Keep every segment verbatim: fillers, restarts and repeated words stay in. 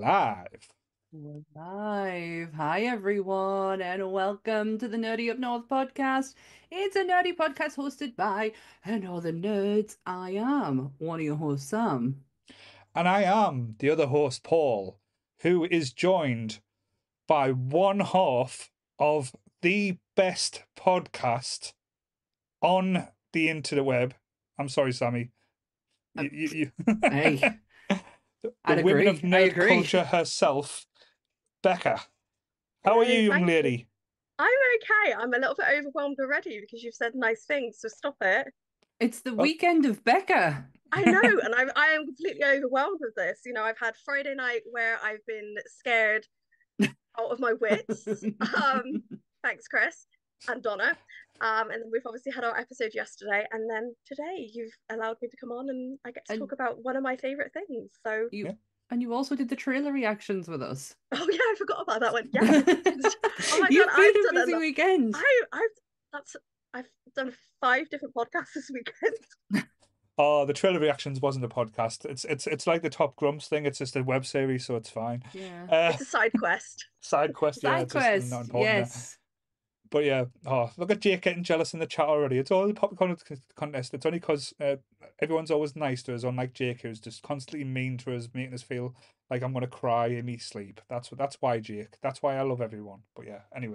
live. We're live. Hi, everyone, and welcome to the Nerdy Up North podcast. It's a nerdy podcast hosted by and all the nerds. I am one of your hosts, Sam. And I am the other host, Paul, who is joined by one half of the best podcast on the interweb. I'm sorry, Sammy. Uh, You, you, you... hey, the I'd women of agree. I nerd agree. culture herself, Becca. How are you, Hello, young thank you. lady? I'm okay. I'm a little bit overwhelmed already because you've said nice things, so stop it. It's the Well, weekend of Becca. I know, and I'm I am completely overwhelmed with this. You know, I've had Friday night where I've been scared out of my wits. Um, thanks, Chris and Donna. Um, and then we've obviously had our episode yesterday, and then today you've allowed me to come on and I get to And talk about one of my favorite things. So, you yeah. and you also did the trailer reactions with us. oh yeah, I forgot about that one. Yes. Oh my God, You've been I've a done a busy lot. weekend. I I've that's I've done five different podcasts this weekend. Oh, the trailer reactions wasn't a podcast. It's it's it's like the Top Grumps thing. It's just a web series, so it's fine. Yeah. Uh, It's a side quest. side quest, yeah, Side it's just not quest. important. Yeah. Yes. But yeah, oh, look at Jake getting jealous in the chat already. It's all the popcorn contest. It's only because uh, everyone's always nice to us, unlike Jake, who's just constantly mean to us, making us feel like I'm gonna cry in me sleep. That's that's why, Jake. That's why I love everyone. But yeah, anyway.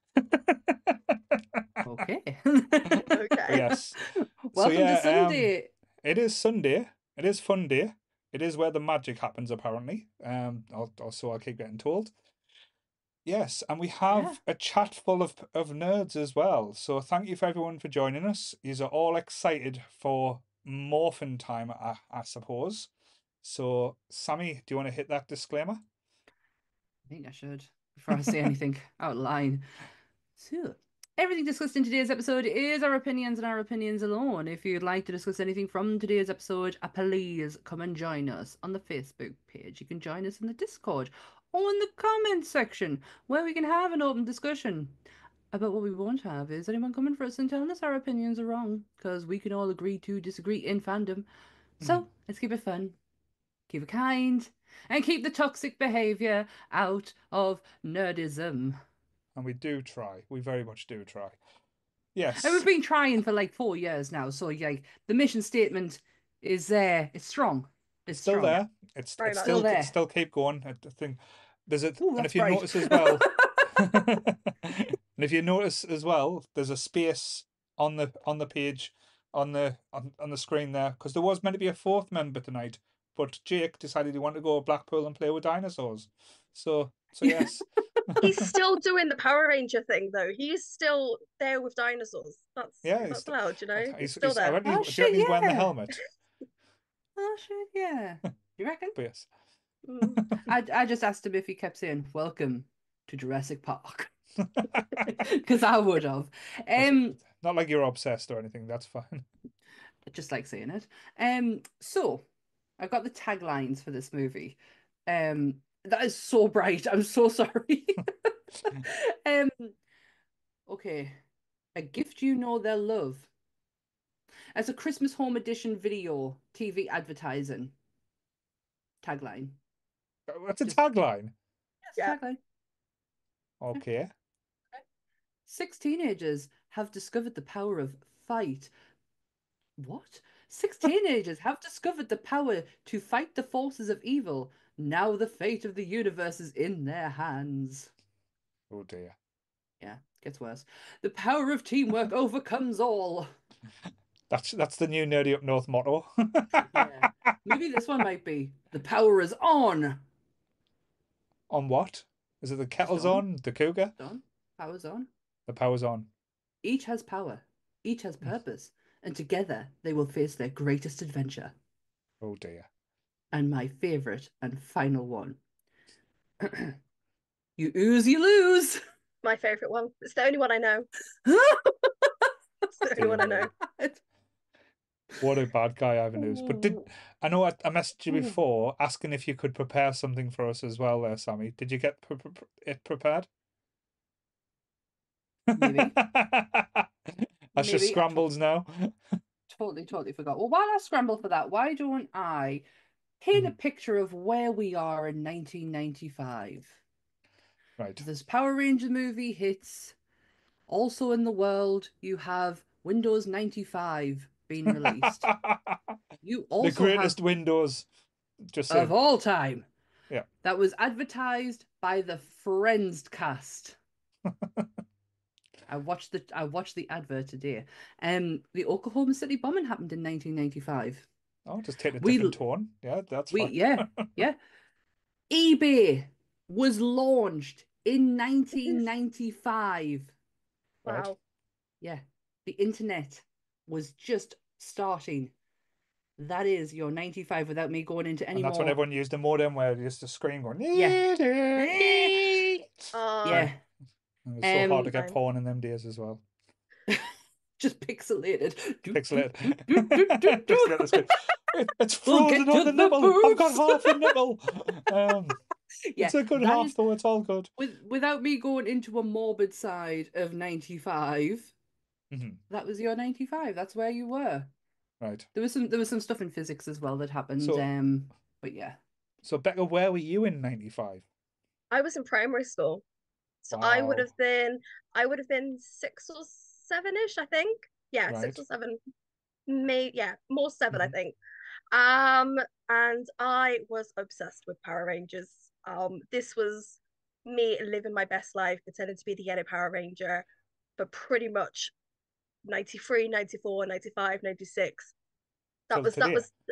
Okay. Okay. But yes. So Welcome yeah, to um, Sunday. it is Sunday. It is fun day. It is where the magic happens, apparently. Um, al- also, I'll keep getting told. Yes, and we Yeah. have a chat full of of nerds as well. So thank you for everyone for joining us. Yous are all excited for morphin time, I, I suppose. So, Sammy, do you want to hit that disclaimer? I think I should before I say anything out of line. So, everything discussed in today's episode is our opinions and our opinions alone. If you'd like to discuss anything from today's episode, uh, please come and join us on the Facebook page. You can join us in the Discord or in the comments section where we can have an open discussion. About what we won't have is anyone coming for us and telling us our opinions are wrong, because we can all agree to disagree in fandom. So, let's keep it fun, keep it kind, and keep the toxic behavior out of nerdism. And we do try. We very much do try. And we've Yes. been trying for like four years now, so like the mission statement is there. It's strong. It's It's still strong. there. It's Very it's much. Still still it's there. still keep going. I think there's a Oh, and that's if you bright. notice as well, and if you notice as well, there's a space on the on the page on the on, on the screen there because there was meant to be a fourth member tonight, but Jake decided he wanted to go to Blackpool and play with dinosaurs. So so yes. He's still doing the Power Ranger thing though. He's still there with dinosaurs. That's Yeah, he's, that's allowed, you know. He's he's, still he's I there. reckon Oh he's, do you reckon shit, he's wearing the yeah. helmet? Oh shit, yeah. You reckon? But yes. Mm. I I just asked him if he kept saying "Welcome to Jurassic Park" because I would have. Um, Not like you're obsessed or anything. That's fine. I just like saying it. Um, so I've got the taglines for this movie. Um, that is so bright. I'm so sorry. Um, okay. A gift you know they'll love. As a Christmas home edition video, T V advertising. Tagline. That's a Just tagline. yes, Yeah. tagline. Okay. Six teenagers have discovered the power of fight. What? Six teenagers have discovered the power to fight the forces of evil. Now the fate of the universe is in their hands. Oh dear. Yeah, gets worse. The power of teamwork overcomes all. That's that's the new Nerdy Up North motto. Yeah. Maybe this one might be the power is on. On what? Is it the Just kettle's on. on? The cougar? On. Power's on. The power's on. Each has power. Each has purpose. And together they will face their greatest adventure. Oh dear. And my favorite and final one. You ooze, you lose. My favorite one. It's the only one I know. It's the only Dear one I me. know. What a bad guy Ivan is. But did I know I, I messaged you Ooh. before asking if you could prepare something for us as well there, Sammy. Did you get pre- pre- it prepared? Maybe. That's just Maybe. I scrambles now. totally, totally forgot. Well, while I scramble for that, why don't I paint a Mhm. picture of where we are in nineteen ninety-five. Right. This Power Rangers movie hits. Also in the world, you have Windows ninety-five being released. You The also have greatest Windows, just of saying. all time. Yeah. That was advertised by the Friends cast. I watched the I watched the advert today. Um, the Oklahoma City bombing happened in nineteen ninety-five. Oh, just take a We different tone. Yeah, that's we fine. yeah yeah. eBay was launched in nineteen ninety-five. Right. Wow. Yeah, the internet was just starting. That is your ninety-five without me going into any And that's when more. everyone used a modem where they used to scream going, Yeah. Uh, Yeah. It was so hard to Um, get Fine. porn in them days as well. just pixelated. Pixelated. Do, do, do, do, do. Pixelate the screen. It, it's We'll frozen get on to the the nipple. I've got boobs. half a nipple. Um, Yeah, it's a good that half is though. It's all good. with without me going into a morbid side of ninety-five. Mhm. That was your ninety-five. That's where you were. Right. There was some there was some stuff in physics as well that happened. So, Um, but yeah. so Becca, where were you in ninety-five? I was in primary school. So I would Wow. have been I would have been six or seven-ish, I think. Yeah, six Right. or seven. May yeah, more seven, I Mhm. think. Um, and I was obsessed with Power Rangers. Um, this was me living my best life, pretending to be the Yellow Power Ranger for pretty much ninety-three, ninety-four, ninety-five, ninety-six. That Till was that today. was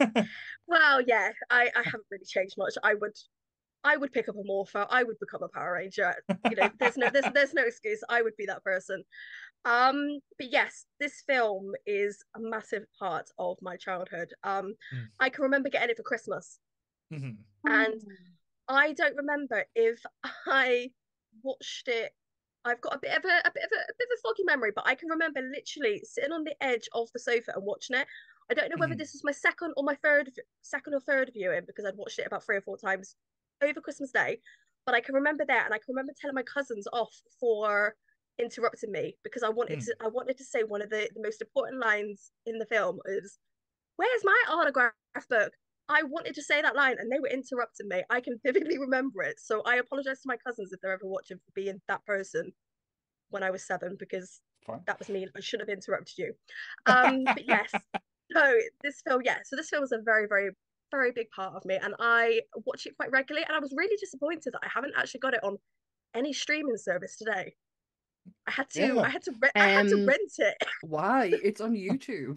well, yeah, I, I haven't really changed much. I would I would pick up a morpho. I would become a Power Ranger. You know, there's no there's there's no excuse. I would be that person. Um, but yes, this film is a massive part of my childhood. Um, Mm. I can remember getting it for Christmas, Mhm. and I don't remember if I watched it. I've got a bit of a, a bit of a, a bit of a foggy memory, but I can remember literally sitting on the edge of the sofa and watching it. I don't know whether Mhm. this was my second or my third, second or third viewing because I'd watched it about three or four times over Christmas Day. But I can remember that, and I can remember telling my cousins off for interrupting me because I wanted Mm. to. I wanted to say one of the, the most important lines in the film is, "Where's my autograph book?" I wanted to say that line and they were interrupting me. I can vividly remember it. So I apologize to my cousins if they're ever watching for being that person when I was seven, because Fine. that was me. I should have interrupted you. Um, but yes, so this film, yeah, so this film was a very, very, very big part of me. And I watch it quite regularly. And I was really disappointed that I haven't actually got it on any streaming service today. I had to, Yeah. I had to, re- I had to Um, rent it. why? It's on YouTube.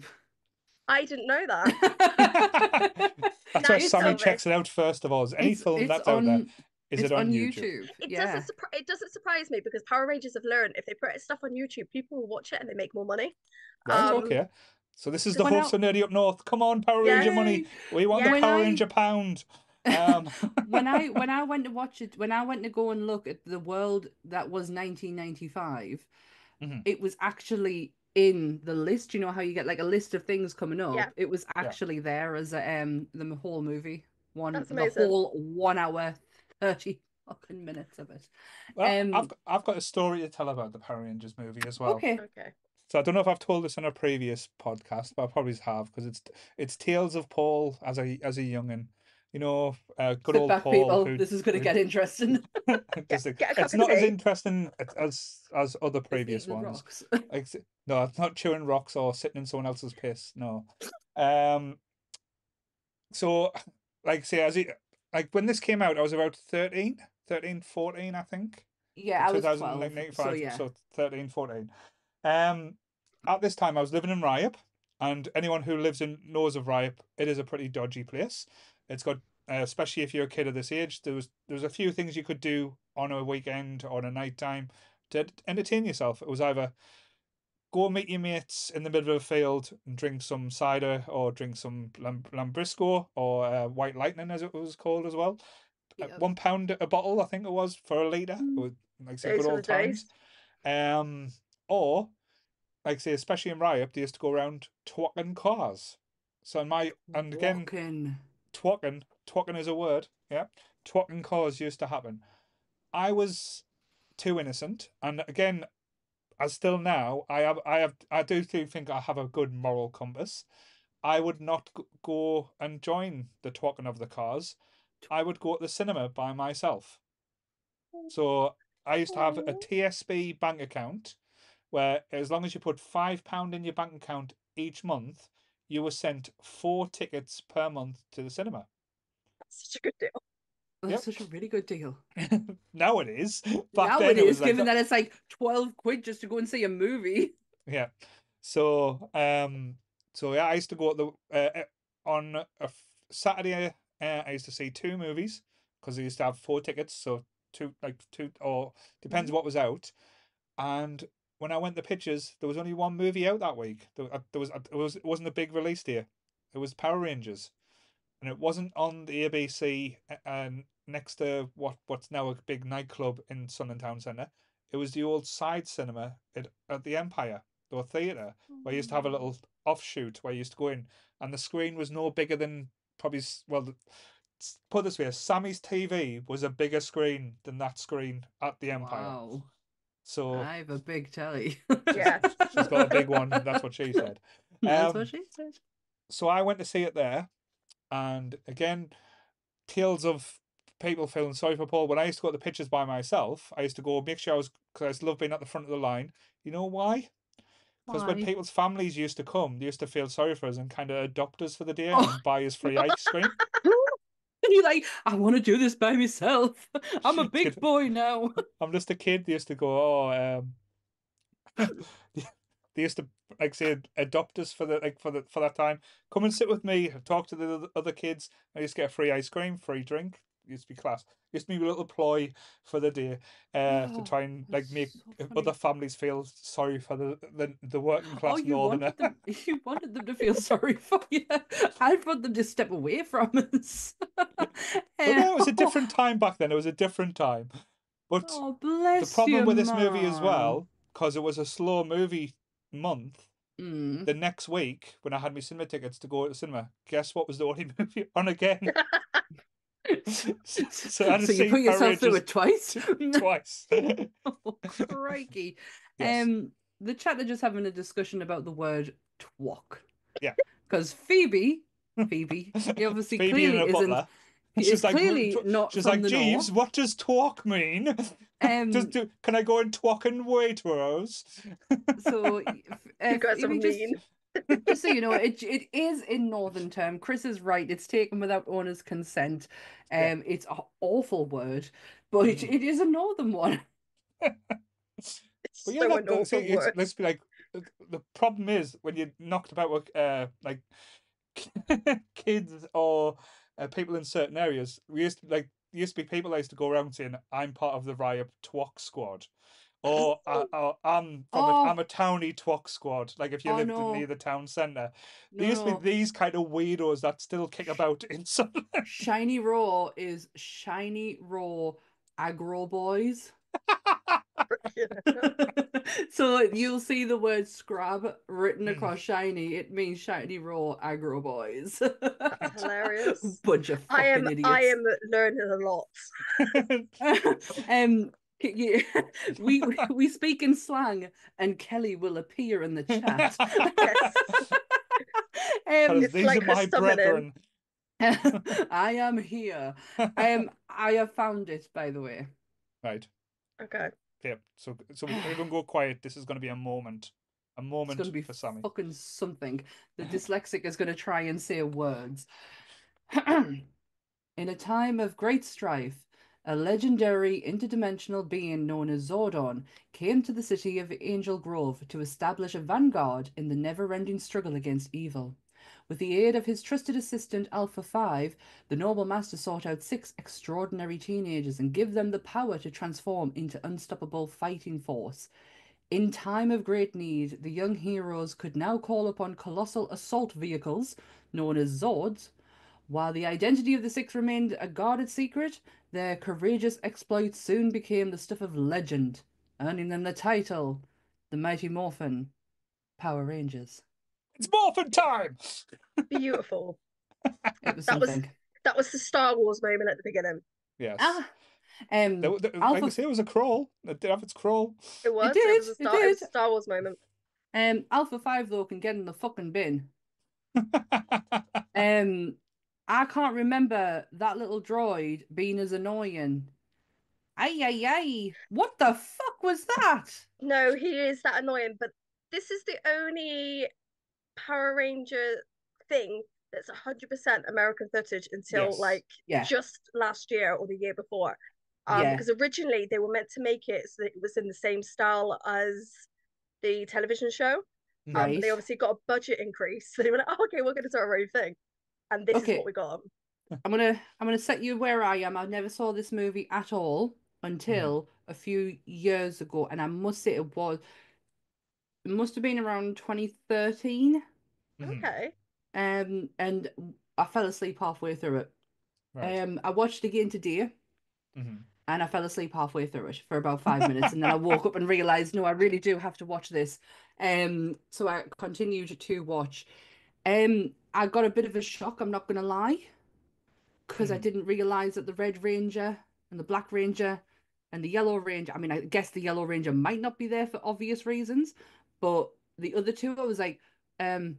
I didn't know that. That's Now where you Sammy tell me. checks it out first of all. Is any It's film it's that's out there, on is it's it on on YouTube? YouTube. It Yeah. doesn't surprise it doesn't surprise me because Power Rangers have learned if they put stuff on YouTube, people will watch it and they make more money. Right, Um, okay. So this is the because When hopes I for Nerdy Up North. Come on, Power yeah, Ranger money. Yay! We want Yeah. the When Power I Ranger pound. Um, when I when I went to watch it, when I went to go and look at the world that was nineteen ninety-five, Mhm. it was actually in the list. You know how you get like a list of things coming up? Yeah. It was Yeah. actually there as a, um the whole movie. One That's the amazing. whole one hour thirty fucking minutes of it. Well, Um I've got, I've got a story to tell about the Power Rangers movie as well. okay. Okay. So I don't know if I've told this on a previous podcast, but I probably have because it's it's Tales of Paul as a as a youngin. You know, uh, good Sit old back, Paul. people. Who, This is gonna who get interesting. just Get a cup it's of not as tea. interesting as as other It's previous eating the ones. rocks. Like, no, it's not chewing rocks or sitting in someone else's piss. No. Um. So, like, say, as it like when this came out, I was about thirteen, thirteen, fourteen, I think. Yeah, I was two thousand twelve, so ninety-five, yeah. so thirteen, fourteen. Um, at this time, I was living in Ryop, and anyone who lives in knows of Ryop, it is a pretty dodgy place. It's got, uh, especially if you're a kid of this age, there was there was a few things you could do on a weekend or on a night time to entertain yourself. It was either go meet your mates in the middle of a field and drink some cider or drink some lam- Lambrisco or uh, White Lightning, as it was called as well. Uh, Yep. one pound a bottle, I think it was, for a litre. Mm. It was, like I say, Those good were old the days. times. Um, or, like I say, especially in Ryop, they used to go around twocking cars. So in my, and again, Walking. twocking, twocking is a word, yeah. Twocking cars used to happen. I was too innocent, and again, as still now, I have, I have, I do think I have a good moral compass. I would not g- go and join the talking of the cars. I would go to the cinema by myself. So I used to have a T S B bank account where, as long as you put five pound in your bank account each month, you were sent four tickets per month to the cinema. That's such a good deal. That's Yep. such a really good deal. Now it is. Back now then it it is, was like given that- that it's like twelve quid just to go and see a movie. Yeah. So um so yeah, I used to go to the uh, uh, on a f- Saturday uh, I used to see two movies because I used to have four tickets, so two like two or depends what was out. And when I went to pictures, there was only one movie out that week. There, uh, there was uh, it was it wasn't a big release day. It was Power Rangers, and it wasn't on the A B C uh, and next to what what's now a big nightclub in Sunderland Town Centre. It was the old side cinema at, at the Empire, or theatre, where I used to have a little offshoot where I used to go in, and the screen was no bigger than probably s- well, the- s- put it this way, Sammy's T V was a bigger screen than that screen at the Empire. Wow. So I have a big telly. Yeah. she's got a big one. That's what she said. That's Um, what she said. so I went to see it there, and again, tales of people feeling sorry for Paul. When I used to go to the pictures by myself, I used to go make sure I was because I used to love being at the front of the line. You know why? Because when Why? people's families used to come, they used to feel sorry for us and kind of adopt us for the day Oh. and buy us free ice cream. And you're like, I want to do this by myself. I'm a Shit, big kid. boy now. I'm just a kid. They used to go, oh, um, they used to like say adopt us for the like for the for that time. Come and sit with me, talk to the other- other kids. I used to get a free ice cream, free drink. It used to be class. It used to be a little ploy for the day, uh, to Oh, try and like that's make so funny. other families feel sorry for the the, the working class Oh, you northerner. wanted them. You wanted them to feel sorry for you. I want them to step away from us. But no, it was a different time back then. It was a different time. But Oh, the bless problem you, with this movie as man. well, because it was a slow movie month, Mm. the next week when I had my cinema tickets to go to the cinema, guess what was the only movie on again? So I had to So you see put yourself Power through Rangers it twice. twice. Oh, crikey. Yes. Um, the chat are just having a discussion about the word twok. Yeah. Because Phoebe, Phoebe, he obviously Phoebe and clearly her isn't. butler. Is She's like, clearly "Tw- not she's from like, the Jeeves, north. what does talk mean? Um, Just do, can I go and talk and Waitrose? So, uh, You guys are Phoebe, just mean. just so you know, it it is in Northern term. Chris is right. It's taken without owner's consent. Um, Yeah. it's an awful word, but it, Mm. it is a Northern one. It's But yeah, so that, an that, awful see, it's, word. let's be like, uh, the problem is when you're knocked about with uh, like kids or uh, people in certain areas. We used to like there used to be people that used to go around saying, "I'm part of the Riot Twok Squad," or, uh, or "I'm from a, Oh, I'm a townie Twok Squad." Like if you oh lived no, near the town centre, there no, used to no. be these kind of weirdos that still kick about in Sunderland. Shiny Raw is Shiny Raw Aggro Boys. So you'll see the word scrab written Mm. across shiny. It means Shiny Raw Aggro Boys. That's hilarious. Bunch of I am fucking I idiots. am learning a lot. um, c- you- we we speak in slang, and Kelly will appear in the chat. Yes. Because um, It's these like are her my summoning. brethren. I am here. Um, I have found it, by the way. Right. Okay. Yep. So so everyone go quiet. This is going to be a moment. A It's moment going to be for Sammy. fucking something. The dyslexic is going to try and say words. In a time of great strife, a legendary interdimensional being known as Zordon came to the city of Angel Grove to establish a vanguard in the never-ending struggle against evil. With the aid of his trusted assistant Alpha five, the Noble Master sought out six extraordinary teenagers and give them the power to transform into unstoppable fighting force. In time of great need, the young heroes could now call upon colossal assault vehicles, known as Zords. While the identity of the six remained a guarded secret, their courageous exploits soon became the stuff of legend, earning them the title, the Mighty Morphin Power Rangers. It's morphin time. Beautiful. It was That was something. that was the Star Wars moment at the beginning. Yes. Ah, um, There, there, like I Alpha. say, it was a crawl. It did have its crawl. It was. did, It was a it Star. It was did. a Star Wars moment. Um, Alpha Five though can get in the fucking bin. Um, I can't remember that little droid being as annoying. Ay, ay, ay. What the fuck was that? No, he is that annoying, but this is the only Power Ranger thing that's one hundred percent American footage until Yes. like Yeah, just last year or the year before. Um, yeah, because originally they were meant to make it so that it was in the same style as the television show. Mhm. Um, but right. they obviously got a budget increase. So they were like, oh, okay, we're going to do our own thing. And this is what Okay, we got. I'm gonna I'm gonna set you where I am. I never saw this movie at all Mhm. until a few years ago, and I must say it was it must have been around twenty thirteen. Mhm. Okay. Um, and I fell asleep halfway through it. Right. Um, I watched it again today, Mhm. and I fell asleep halfway through it for about five minutes, and then I woke up and realized, no, I really do have to watch this. Um, so I continued to watch. Um, I got a bit of a shock, I'm not gonna lie, because I Mhm. didn't realize that the Red Ranger and the Black Ranger and the Yellow Ranger, I mean, I guess the Yellow Ranger might not be there for obvious reasons, but the other two, I was like, um,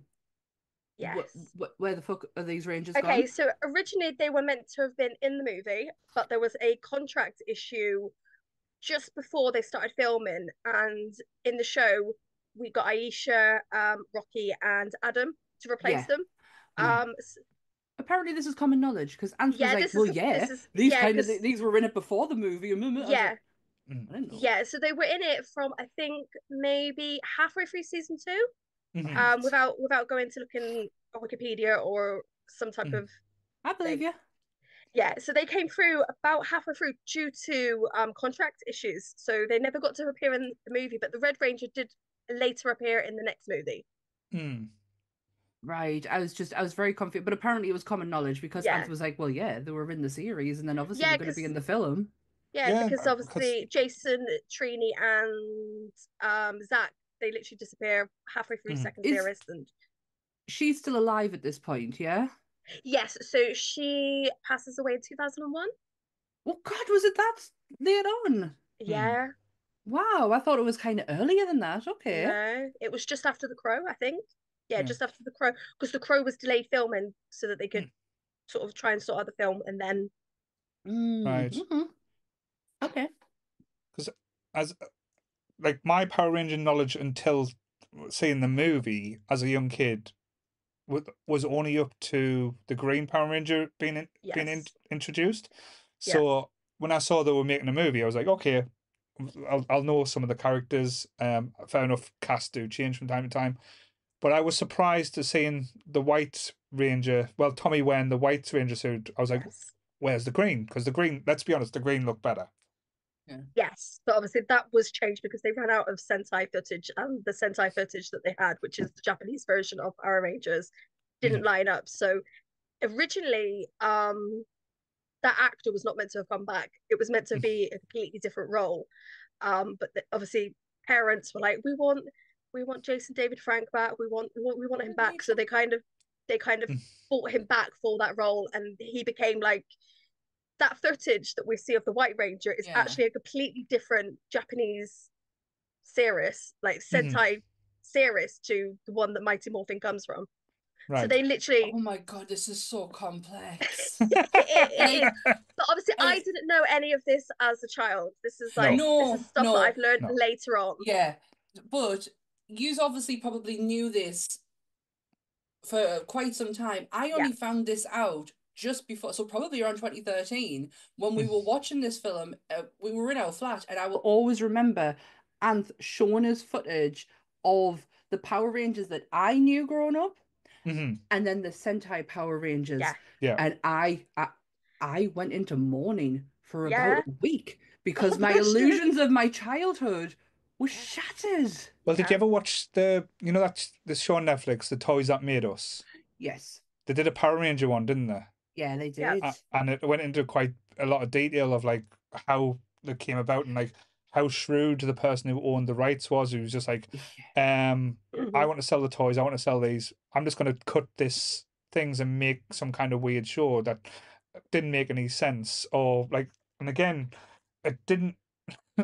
wh Yes. wh where the fuck are these Rangers gone? Okay, so originally they were meant to have been in the movie, but there was a contract issue just before they started filming, and in the show we got Aisha, um, Rocky, and Adam to replace Yeah. them. Mhm. Um, s- Apparently this is common knowledge because Ant was yeah, like, this well, is yeah, this is these yeah, kind of because these were in it before the movie. I was yeah, like, Mhm. I didn't know. yeah. So they were in it from I think maybe halfway through season two. Mhm. Um, Right. without without going to look in Wikipedia or some type Mhm. of I believe thing. you. Yeah, so they came through about halfway through due to um, contract issues. So they never got to appear in the movie, but the Red Ranger did later appear in the next movie. Mhm. Right. I was just I was very confused, but apparently it was common knowledge because Ant Yeah, was like, well, yeah, they were in the series, and then obviously yeah, they're going to be because in the film. yeah, Yeah, because uh, because obviously Jason, Trini, and um Zach they literally disappear halfway through Mhm. second Is series, and she's still alive at this point? Yeah. yes, so she passes away in two thousand one. Oh God, was it that late on? Mhm. Yeah, Wow, I thought it was kind of earlier than that. Okay. no, it was just after The Crow, I think. Yeah, Yeah. just after The Crow, because The Crow was delayed filming so that they could Mhm. sort of try and sort out the film, and then Mm, Right. hmm. Okay. Because as like my Power Ranger knowledge until seeing the movie as a young kid wa- was only up to the Green Power Ranger being in, being in, yes, introduced. yeah, So when I saw they were making a movie, I was like, okay, I'll I'll know some of the characters. Um, fair enough, cast do change from time to time, but I was surprised to seeing the White Ranger. Well, Tommy wearing the White Ranger suit. I was like, yes, where's the green? Because the green, let's be honest, the green looked better. Yeah. yes. But obviously that was changed because they ran out of Sentai footage, and the Sentai footage that they had, which is the Japanese version of Power Rangers, didn't Mhm. line up. So originally, um, that actor was not meant to have come back. It was meant to be a completely different role. Um, but the, obviously parents were like, we want we want Jason David Frank back. We want we want we want him back. So they kind of they kind of brought him back for that role, and he became like that footage that we see of the White Ranger is Yeah. actually a completely different Japanese series, like Mhm. Sentai series to the one that Mighty Morphin comes from. So Right. they literally Oh my God, this is so complex. it, it, it is. Like, But obviously, I like, didn't know any of this as a child. This is like No, this is no, stuff that I've no, learned no. later on. yeah. But you obviously probably knew this for quite some time. I Yeah, only found this out just before, so probably around twenty thirteen, when we were watching this film. Uh, we were in our flat, and I will always remember Anth showing us footage of the Power Rangers that I knew growing up, Mhm. and then the Sentai Power Rangers. yeah, Yeah. And I, I, I went into mourning for about yeah. a week because Oh, my bless you. illusions of my childhood were shattered. Well, did you Yeah. ever watch the, you know, that the show on Netflix, The Toys That Made Us? Yes. They did a Power Ranger one, didn't they? Yeah, they Yeah. did. A- And it went into quite a lot of detail of like how it came about and like how shrewd the person who owned the rights was. Who was just like, um, I Mhm. want to sell the toys. I want to sell these. I'm just going to cut this things and make some kind of weird show that didn't make any sense. Or like, and again, it didn't.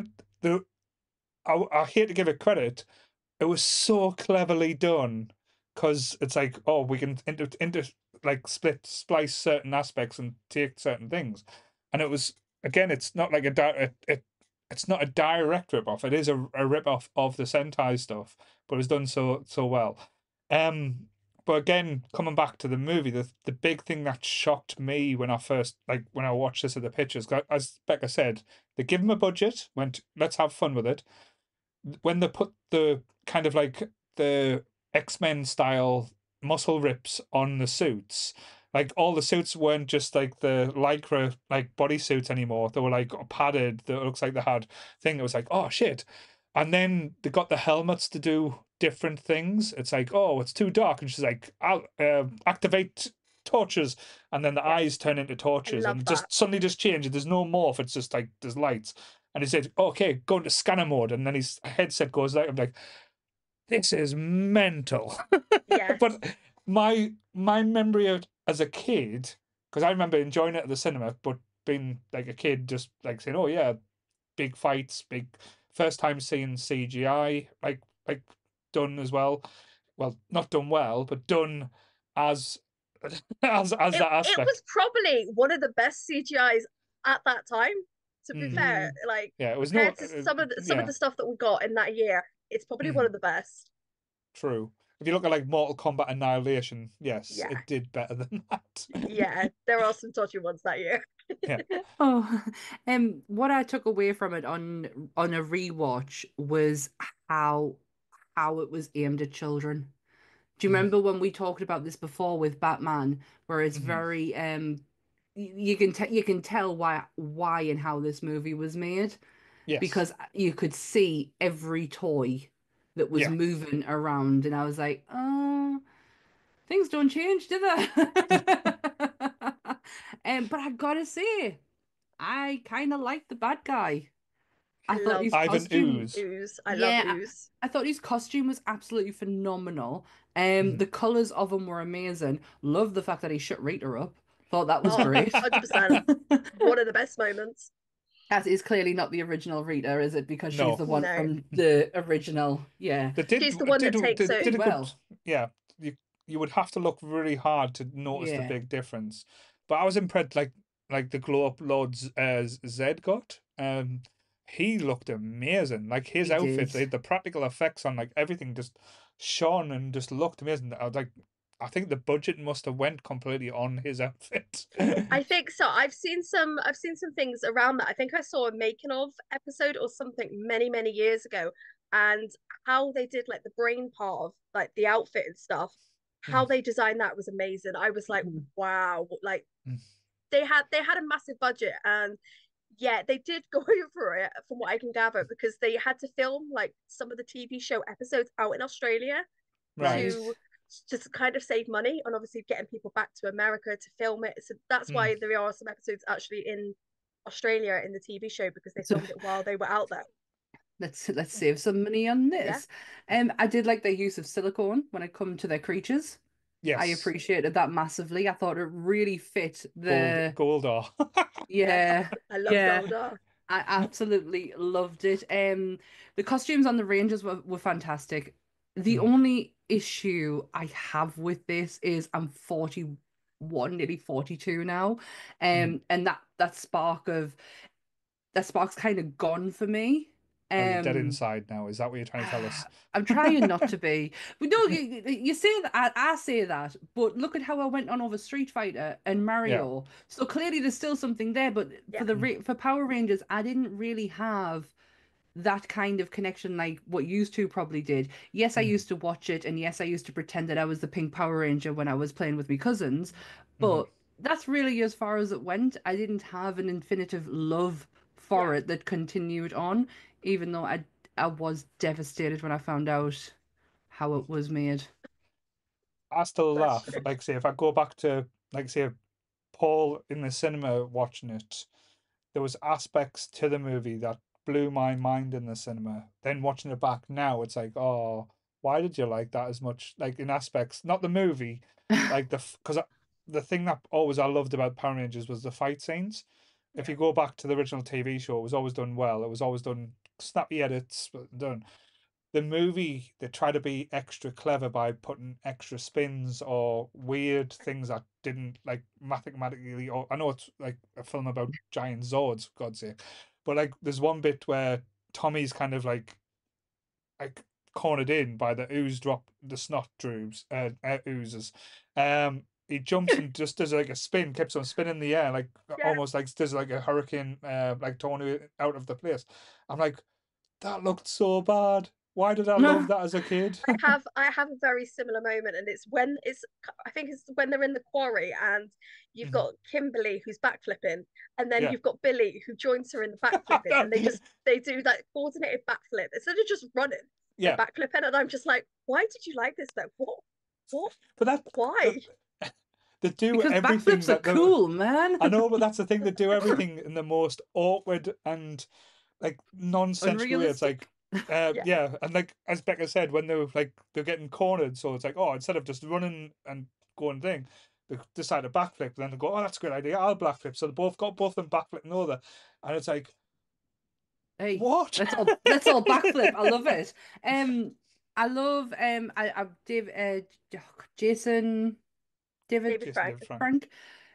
the I, I hate to give it credit. It was so cleverly done because it's like, oh, we can inter, inter like split splice certain aspects and take certain things, and it was again, it's not like a di- it, it it's not a direct rip off. It is a, a rip off of the Sentai stuff, but it's done so so well. Um, but again, coming back to the movie, the the big thing that shocked me when I first like when I watched this at the pictures, 'cause as Becca said, they give him a budget, went let's have fun with it. When they put the kind of like the X-Men style muscle rips on the suits, like all the suits weren't just like the lycra like bodysuits anymore. They were like padded. That looks like they had thing. It was like, oh shit. And then they got the helmets to do different things. It's like, oh, it's too dark, and she's like, I'll uh, activate torches, and then the Yeah. eyes turn into torches, love and that. just suddenly just change. There's no morph. It's just like there's lights, and he said, okay, go into scanner mode, and then his headset goes out. I'm like, this is mental. Yes. But my my memory of as a kid, because I remember enjoying it at the cinema, but being like a kid, just like saying, "Oh yeah, big fights, big first time seeing C G I, like like done as well. Well, not done well, but done as as as It, that it aspect. was probably one of the best C G Is at that time. To be Mhm. fair, Mm. like Yeah, it was no. compared to Uh, some of the, some of yeah, the stuff that we got in that year, it's probably one Mhm. of the best. True. If you look at like Mortal Kombat Annihilation, yes, Yeah. it did better than that. Yeah, there are some dodgy ones that year. Yeah. Oh, um, what I took away from it on on a rewatch was how how it was aimed at children. Do you Mhm. remember when we talked about this before with Batman, where it's Mhm. very um y- you can te you can tell why why and how this movie was made Yes. because you could see every toy that was Yeah. moving around, and I was like, oh, things don't change, do they? Um, but I gotta say, I kind of like the bad guy. I I thought love his Ivan costume, Ooze. Ooze. I love yeah, Ooze. I, I thought his costume was absolutely phenomenal. Um, Mhm. the colors of him were amazing. Love the fact that he shut Rita up. Thought that was Oh, great. one hundred percent. One of the best moments. That is clearly not the original Rita, is it? Because she's No, the one No, from the original. Yeah, they did she's the one did that takes did, it. did did a good. well. Yeah, you you would have to look really hard to notice the Yeah, big difference. But I was impressed, like like the glow up Lord's uh, Zed got. Um, he looked amazing. Like his he outfit, did. the, the practical effects on like everything just shone and just looked amazing. I was like, I think the budget must have went completely on his outfit. I think so. I've seen some I've seen some things around that. I think I saw a making of episode or something many, many years ago. And how they did like the brain part of like the outfit and stuff, how Mm, they designed that was amazing. I was like, Mhm. wow, like mm, they had they had a massive budget, and yeah, they did go over it from what I can gather, because they had to film like some of the T V show episodes out in Australia right. Right. to just kind of save money on obviously getting people back to America to film it. So that's Mm. why there are some episodes actually in Australia in the T V show, because they So filmed it while they were out there. let's let's save some money on Yeah. this. Um, I did like their use of silicone when it come to their creatures. I Yes. appreciated that massively. I thought it really fit Gold the Goldar. Yes. yeah, I love yeah. Goldar. I absolutely loved it. Um, the costumes on the Rangers were, were fantastic. The Mm, only issue I have with this is I'm forty-one, nearly forty-two now. mm. Um, and that that spark of that spark's kind of gone for me. Oh, you're dead Um, inside now. Is that what you're trying to tell us? I'm trying not to be. But no, you, you say that I, I say that, but look at how I went on over Street Fighter and Yeah. Mario. So clearly there's still something there, but Yeah. for the Mm. Ra- for Power Rangers, I didn't really have that kind of connection like what you two probably did. Yes, I Mm. used to watch it, and yes, I used to pretend that I was the pink Power Ranger when I was playing with my cousins, Mhm. but that's really as far as it went. I didn't have an infinitive love for Yeah. it that continued on, even though I I was devastated when I found out how it was made. I still Bless laugh. you. Like, say, if I go back to, like, say, Paul in the cinema watching it, there was aspects to the movie that blew my mind in the cinema. Then watching it back now, it's like, oh, why did you like that as much? Like, in aspects, not the movie, like the, because the thing that always I loved about Power Rangers was the fight scenes. If Yeah. you go back to the original T V show, it was always done well. It was always done snappy edits, but done. the movie, they try to be extra clever by putting extra spins or weird things that didn't like mathematically. Or I know it's like a film about giant Zords, for God's sake, but like there's one bit where Tommy's kind of like like cornered in by the ooze drop, the snot droops, uh, uh, oozes. Um, he jumps and just does like a spin, keeps on spinning in the air, like Yeah. almost like does like a hurricane, uh, like tornado out of the place. I'm like, that looked so bad. Why did I love that as a kid? I have I have a very similar moment, and it's when it's I think it's when they're in the quarry, and you've Mhm. got Kimberly who's backflipping, and then Yeah. you've got Billy who joins her in the backflipping, and they just they do that coordinated backflip instead of just running. Yeah, They're backflipping, and I'm just like, why did you like this though? What? What? but that Why? They, they do Because everything backflips are that they- cool, man. I know, but that's the thing. They do everything in the most awkward and like nonsensical way. It's like, uh, Yeah. yeah. and like as Becca said, when they're like they're getting cornered, so it's like, oh, instead of just running and going thing, they decide to backflip. Then they go, oh, that's a good idea. I'll backflip. So they both got both of them backflipping over, and it's like, Hey, what? let's all let's all backflip. I love it. Um, I love um, I I Dave uh, Jason, David David Jason Frank. David Frank. Frank.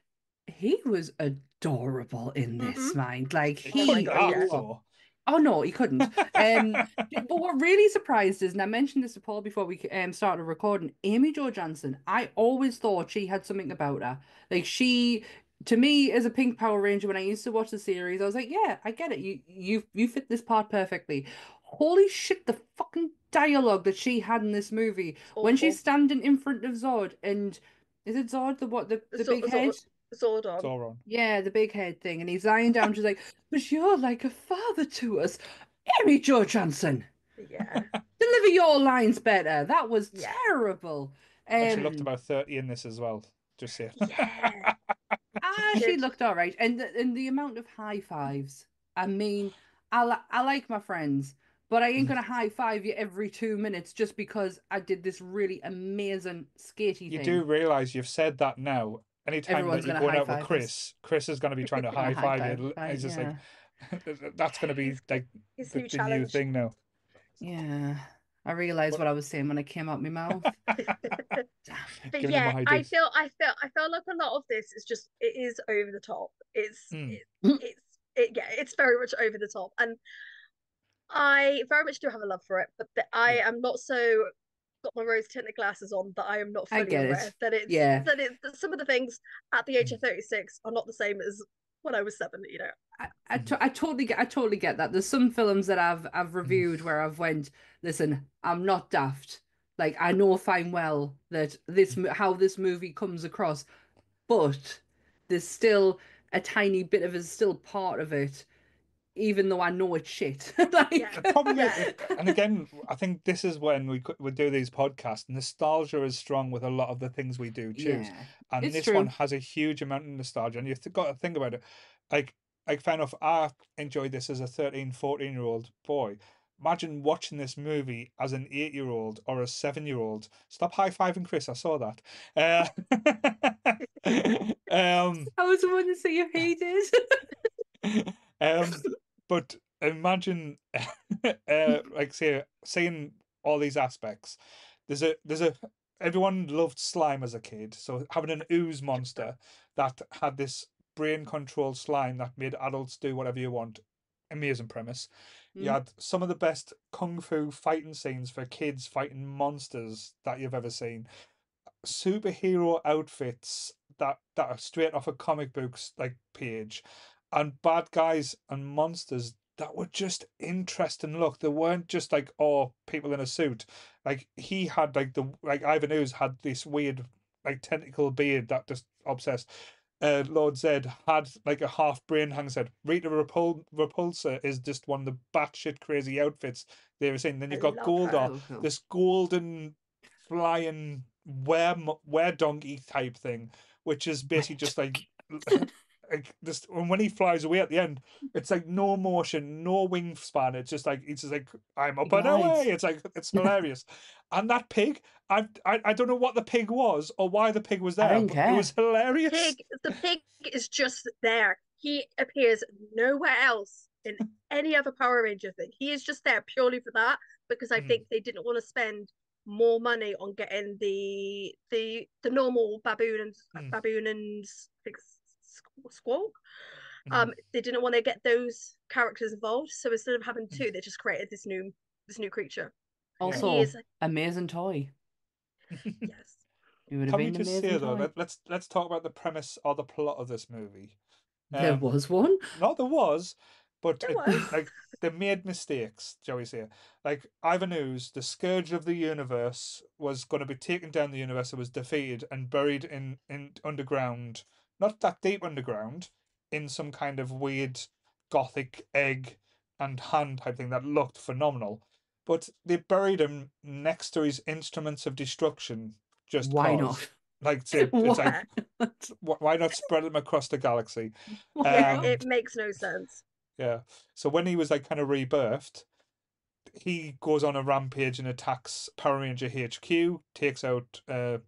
He was adorable in this, Mhm. mind. Like He Oh my he. God, couldn't yeah. act, though. Oh no, he couldn't. Um, but what really surprised us, and I mentioned this to Paul before we um started recording, Amy Jo Johnson. I always thought she had something about her. Like she, to me, as a Pink Power Ranger, when I used to watch the series, I was like, yeah, I get it. You you you fit this part perfectly. Holy shit, the fucking dialogue that she had in this movie when Awful. she's standing in front of Zod, and is it Zod the what the the Zor- big Zor- head? Zordon. Sauron. Yeah, the big head thing, and he's lying down. She's like, "But you're like a father to us, Amy Jo Johnson. Yeah. Deliver your lines better." That was Yeah. terrible. And she looked Um, about thirty in this as well. Just saying. Yeah. ah, She she did. looked all right, and the, and the amount of high fives. I mean, I li I like my friends, but I ain't gonna high five you every two minutes just because I did this really amazing skatey You thing. do realize you've said that now. Anytime Everyone's that you're gonna going high out with five us. Chris, Chris is going to be trying to Gonna high high five five, you. five, He's just yeah. like, that's going to be His- like his the, new the new challenge. thing now. Yeah, I realized But- what I was saying when it came out my mouth. But Giving yeah, them I ideas. feel I feel I feel like a lot of this is just it is over the top. It's Mm. it, it's it, yeah, it's very much over the top, and I very much do have a love for it. But the, I Yeah. am not so got my rose tinted glasses on that I am not I fully get it. aware that it's Yeah. that it's that some of the things at the age of thirty-six are not the same as when I was seven. You know, I, I, to- I totally get I totally get that. There's some films that I've I've reviewed where I've went, listen, I'm not daft. Like I know fine well that this mo- how this movie comes across, but there's still a tiny bit of it still part of it, even though I know it's shit. Like Yeah. The problem is, Yeah. and again, I think this is when we could, we do these podcasts. Nostalgia is strong with a lot of the things we do choose, yeah, and it's this true. one has a huge amount of nostalgia. And you've got to think about it. Like, like fair enough, I enjoyed this as a thirteen, fourteen year old boy. Imagine watching this movie as an eight year old or a seven year old. Stop high fiving Chris. I saw that. Uh, um, I was the one to say you hated. um, but imagine, uh, like say, seeing all these aspects. There's a there's a everyone loved slime as a kid, so having an ooze monster that had this brain controlled slime that made adults do whatever you want. Amazing premise. You Mm. had some of the best kung fu fighting scenes for kids fighting monsters that you've ever seen. Superhero outfits that that are straight off a comic books like page, and bad guys and monsters that were just interesting. Look, they weren't just like, oh, people in a suit. Like he had like the like Ivan Ooze had this weird like tentacle beard that just obsessed. Uh, Lord Zed had like a half brain hang said. Rita Repul- Repulsa is just one of the batshit crazy outfits they were saying. Then I you've got love Goldar, her. So cool. this golden flying were were donkey type thing, which is basically just like like just and when he flies away at the end, it's like no motion, no wingspan. It's just like it's just like I'm up and glides. away. It's like it's hilarious. And that pig, I, I I don't know what the pig was or why the pig was I there, didn't but care. it was hilarious. Pig, the pig is just there. He appears nowhere else in any other Power Ranger thing. He is just there purely for that. because I Mhm. think they didn't want to spend more money on getting the the the normal baboon and Mm. baboon and I think squ- squawk. Mhm. Um, they didn't want to get those characters involved, so instead of having Mm. two, they just created this new this new creature. And Also, he is amazing toy. yes. It would have Can we been an just say amazing though, toy. let, let's let's talk about the premise or the plot of this movie. There Um, was one. Not there was, but There it, was. like they made mistakes, shall we say? Like Ivan Ooze, the scourge of the universe, was going to be taken down the universe. It was defeated and buried in in underground, not that deep underground, in some kind of weird gothic egg and hand type thing that looked phenomenal. But they buried him next to his instruments of destruction, just Why cause. not? Like, to, it's like, Why Yeah. not? wh- why not spread them across the galaxy? Why Yeah, not? Um, it makes no sense. yeah. So when he was like kind of rebirthed, he goes on a rampage and attacks Power Ranger H Q, takes out uh,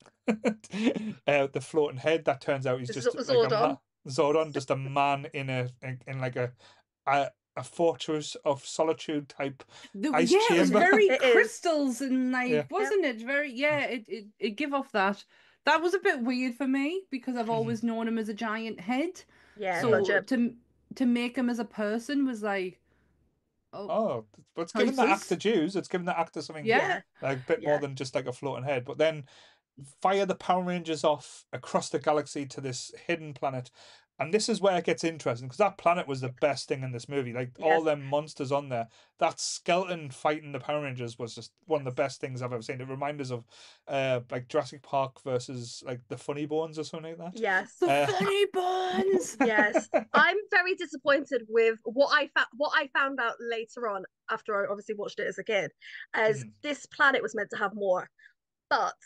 uh the floating head. That turns out he's Z- just like a Zordon. ma- Zordon, just a man in a in, in like a, a a fortress of solitude type The, ice yeah, it was chamber. very It is. crystals and like, Yeah. wasn't it? Very, yeah, it, it it give off that. That was a bit weird for me because I've Mhm. always known him as a giant head. Yeah, So budget. to to make him as a person was like, oh, Oh, but it's given the choices. actor dues. It's given the actor something Yeah. Yeah. like a bit more Yeah. than just like a floating head. But then fire the Power Rangers off across the galaxy to this hidden planet. And this is where it gets interesting because that planet was the best thing in this movie. Like all Yes. them monsters on there. That skeleton fighting the Power Rangers was just one of the best things I've ever seen. It reminds us of uh like Jurassic Park versus like the Funny Bones or something like that. Yes. The Uh, funny buns. Yes. I'm very disappointed with what I found what I found out later on after I obviously watched it as a kid, as Mhm. this planet was meant to have more. But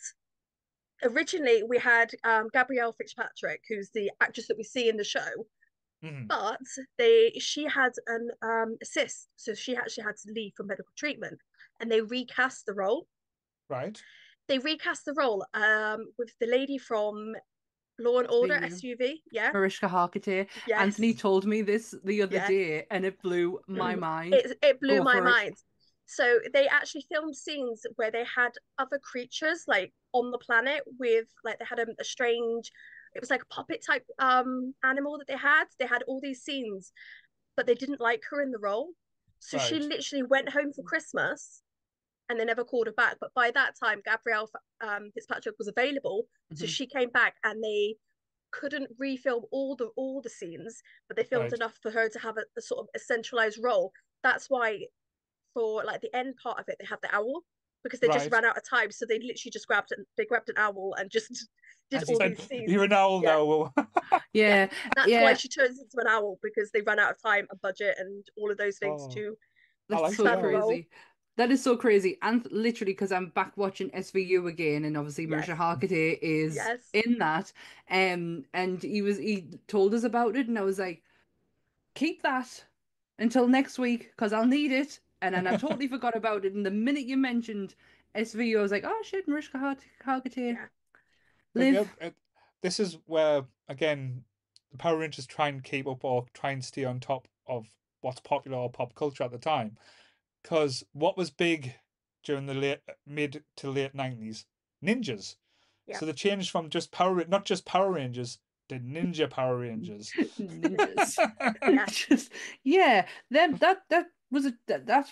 originally we had um, Gabrielle Fitzpatrick, who's the actress that we see in the show, Mhm. but they she had an um, cyst, so she actually had to leave for medical treatment, and they recast the role. Right. They recast the role um, with the lady from Law and Order S V U. S U V. Yeah. Mariska Hargitay. Yes. Anthony told me this the other Yes. day, and it blew my mind. It it blew Go my for it. mind. So they actually filmed scenes where they had other creatures like on the planet with like they had a, a strange, it was like a puppet type um animal that they had. They had all these scenes, but they didn't like her in the role. So she Right. literally went home for Christmas and they never called her back. But by that time, Gabrielle um, Fitzpatrick was available, so Mhm. she came back and they couldn't refilm all the all the scenes, but they filmed Right. enough for her to have a, a sort of a centralized role. That's why for like the end part of it, they have the owl because they just Right. ran out of time. So they literally just grabbed it. They grabbed an owl and just did As all you Said, these scenes. you're an owl Yeah. now. Yeah, That's yeah. why she turns into an owl because they ran out of time, a budget, and all of those things Oh, to I That's like so the expand the owl. role. crazy. That is so crazy. And literally, because I'm back watching S V U again, and obviously Yes. Marisha Hargitay is Yes. in that. Um, and he was he told us about it, and I was like, keep that until next week because I'll need it. And then I totally forgot about it. And the minute you mentioned S V U, I was like, oh shit, Mariska Har- Hargitay, Yeah. But yeah, live. it, this is where again the Power Rangers try and keep up or try and stay on top of what's popular or pop culture at the time. Because what was big during the late mid to late nineties? Ninjas. Yeah. So they changed from just Power Ra- not just Power Rangers to Ninja Power Rangers. Ninjas. Yeah. Just yeah, them that that was a that, that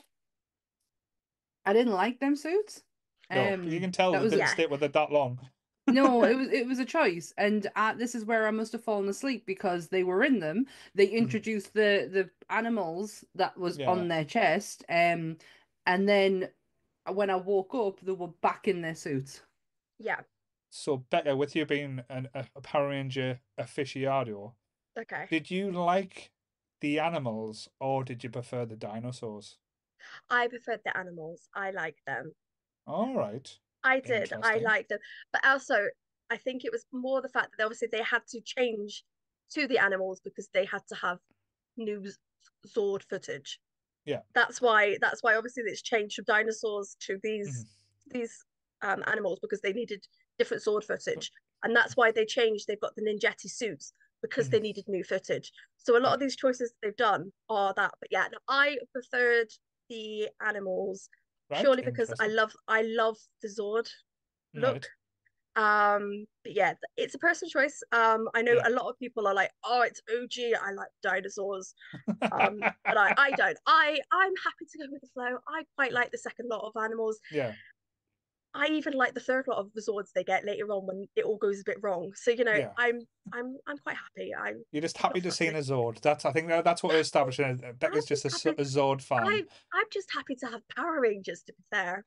I didn't like them suits. No, Um, you can tell that they was didn't Yeah. stay with it that long. no, it was it was a choice, and uh, this is where I must have fallen asleep because they were in them. They introduced the the animals that was Yeah. on their chest, um, and then when I woke up, they were back in their suits. Yeah. So Becca, with you being an, a, a Power Ranger aficionado, Okay. did you like the animals or did you prefer the dinosaurs? I preferred the animals. I liked them. All right. I did. I Interesting. liked them. But also, I think it was more the fact that obviously they had to change to the animals because they had to have new Z- Zord footage. Yeah. That's why that's why obviously it's changed from dinosaurs to these Mhm. these um animals because they needed different Zord footage. And that's why they changed. They've got the Ninjetti suits because they Mhm. needed new footage. So a lot Yeah. of these choices they've done are that. But yeah, no, I preferred the animals Right, purely because I interesting. love I love the Zord look. Right. Um, but yeah, th- it's a personal choice. Um, I know Yeah. a lot of people are like, oh, it's O G. I like dinosaurs. Um, but I I don't. I I'm happy to go with the flow. I quite like the second lot of animals. Yeah. I even like the third lot of the Zords they get later on when it all goes a bit wrong. So you know, Yeah. I'm I'm I'm quite happy. I'm You're just I'm happy not to see fussy. a Zord. That's I think that, that's what we're establishing. uh, I'm Becca's just just a, happy. Z- a Zord fan. I I'm just happy to have Power Rangers. To be fair.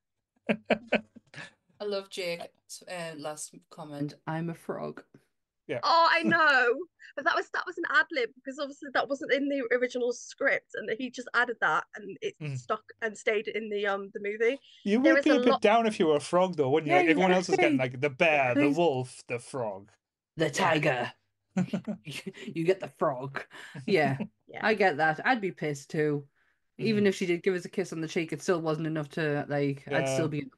I love Jake's uh, last comment. I'm a frog. Yeah. Oh, I know, but that was that was an ad lib because obviously that wasn't in the original script, and he just added that, and it Mm. stuck and stayed in the um the movie. You There would is be a a bit lot. down if you were a frog, though, wouldn't you? Yeah, Like you everyone would else is getting be. like the bear, the Please. wolf, the frog. The Yeah, tiger. You get the frog. Yeah, yeah, I get that. I'd be pissed too. Even Mhm. if she did give us a kiss on the cheek, it still wasn't enough to like. I'd Yeah. still be.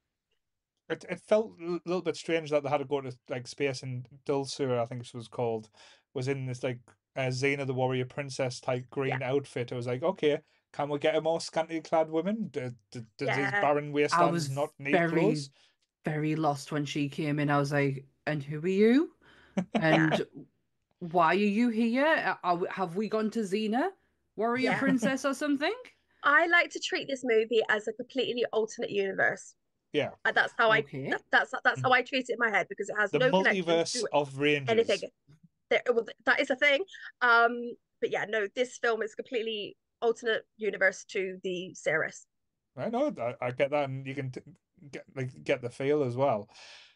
It it felt a little bit strange that they had to go to like space, and Dulcur, I think it was called, was in this like uh, Xena the Warrior Princess type yeah, green outfit. I was like, okay, can we get a more scantily clad woman? Do, do, do these yeah, barren I wastelands was not need very, clothes? very lost when she came in. I was like, "And who are you? yeah, And why are you here? Are, we- have we gone to Xena, Warrior yeah. Princess, or something?" I like to treat this movie as a completely alternate universe. Yeah. And that's how I Okay. that, that's that's how Mhm. I treat it in my head because it has The no connection multiverse to of anything. Rangers. There, well, that is a thing. Um, but yeah, no, this film is completely alternate universe to the series. I know, I, I get that, and you can t get like get the feel as well.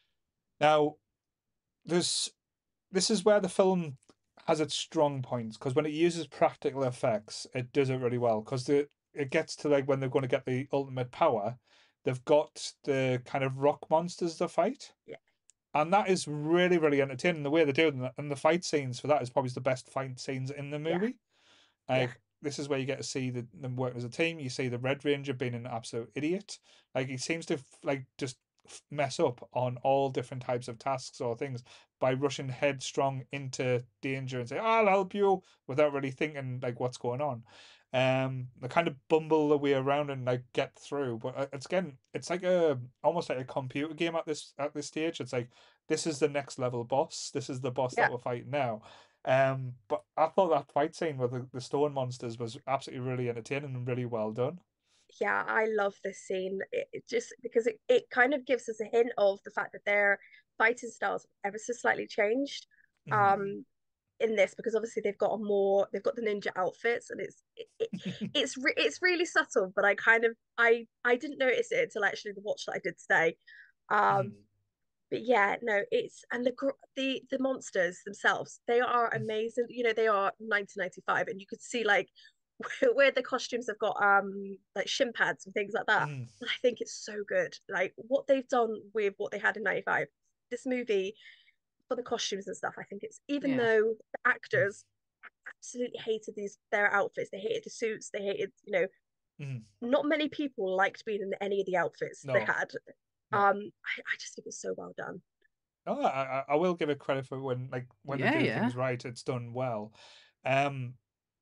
Now, there's this is where the film has its strong points, because when it uses practical effects, it does it really well. Because the it gets to like when they're going to get the ultimate power, they've got the kind of rock monsters to fight, Yeah, and that is really really entertaining. The way they do it, and the, and the fight scenes for that is probably the best fight scenes in the yeah, movie. yeah, Like this is where you get to see the, them working as a team. You see the Red Ranger being an absolute idiot. Like he seems to like just mess up on all different types of tasks or things by rushing headstrong into danger and say, "I'll help you," without really thinking like what's going on. Um, they kind of bumble their way around and like get through, but uh, it's again, it's like a almost like a computer game at this at this stage. It's like this is the next level boss. This is the boss yeah. that we're fighting now. Um, but I thought that fight scene with the, the stone monsters was absolutely really entertaining and really well done. Yeah, I love this scene. It, it just because it, it kind of gives us a hint of the fact that their fighting styles ever so slightly changed. Mhm. Um, in this because obviously they've got a more they've got the ninja outfits and it's it, it, it's re- it's really subtle, but I kind of I I didn't notice it until actually the watch that I did today. Mhm. Um, but yeah, no, it's and the the the monsters themselves, they are amazing. You know, they are nineteen ninety-five, and you could see like where the costumes have got um like shin pads and things like that. Mhm. And I think it's so good. Like what they've done with what they had in ninety-five. This movie for the costumes and stuff, I think it's even Yeah. though the actors absolutely hated these their outfits, they hated the suits, they hated, you know, Mhm. not many people liked being in any of the outfits they No, had. no. Um, I, I just think it's so well done. No, I, I I will give it credit for when like when they Yeah, do yeah. things right, it's done well. Um,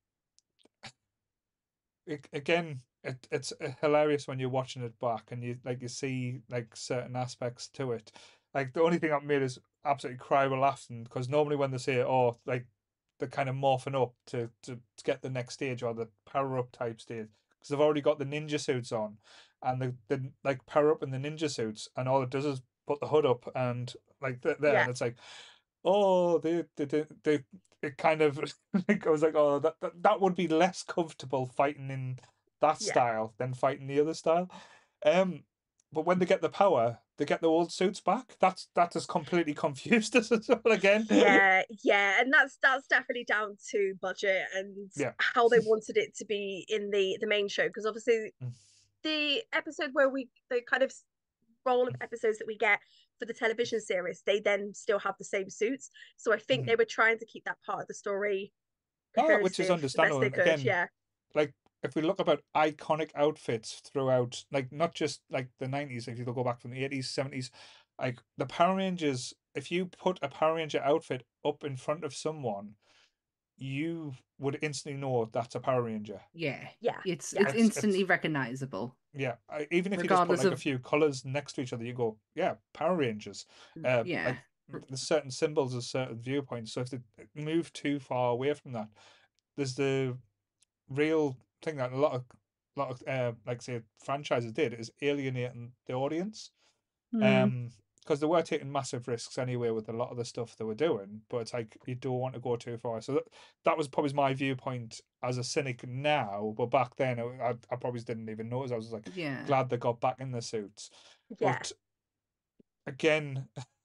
it, again, it it's uh, hilarious when you're watching it back and you like you see like certain aspects to it. Like the only thing that made us absolutely cry with laughing, because normally when they say, "Oh, like they're kind of morphing up to to, to get the next stage or the power up type stage," because they've already got the ninja suits on, and the the like power up in the ninja suits, and all it does is put the hood up and like th- there, Yeah, and it's like, oh, they they they, they it kind of like I was like, oh, that, that that would be less comfortable fighting in that yeah, style than fighting the other style. Um, but when they get the power, they get the old suits back. That's that has completely confused us as well again. yeah, yeah, and that's that's definitely down to budget and Yeah. how they wanted it to be in the the main show because obviously Mm, the episode where we the kind of roll of mm, episodes that we get for the television series, they then still have the same suits. So I think they mm. were trying to keep that part of the story Oh, which is cohesive the best understandable. they And could. again, Yeah, like if we look about iconic outfits throughout, like not just like the nineties, if you go back from the eighties, seventies, like the Power Rangers, if you put a Power Ranger outfit up in front of someone, you would instantly know that's a Power Ranger. Yeah. Yeah, It's yeah. it's It's- instantly it's- recognizable. Yeah, I- even if you just put Regardless like a of- few colors next to each other, you go, yeah, Power Rangers. Uh, Yeah. Like there's certain symbols, there's certain viewpoints. So if they move too far away from that, there's the real thing that a lot of lot of uh, like say franchises did is alienating the audience. Mm. Um, because they were taking massive risks anyway with a lot of the stuff they were doing, but it's like you don't want to go too far. So that, that was probably my viewpoint as a cynic now, but back then it, I, I probably didn't even notice. I was like Yeah. glad they got back in the suits. Yeah. But again,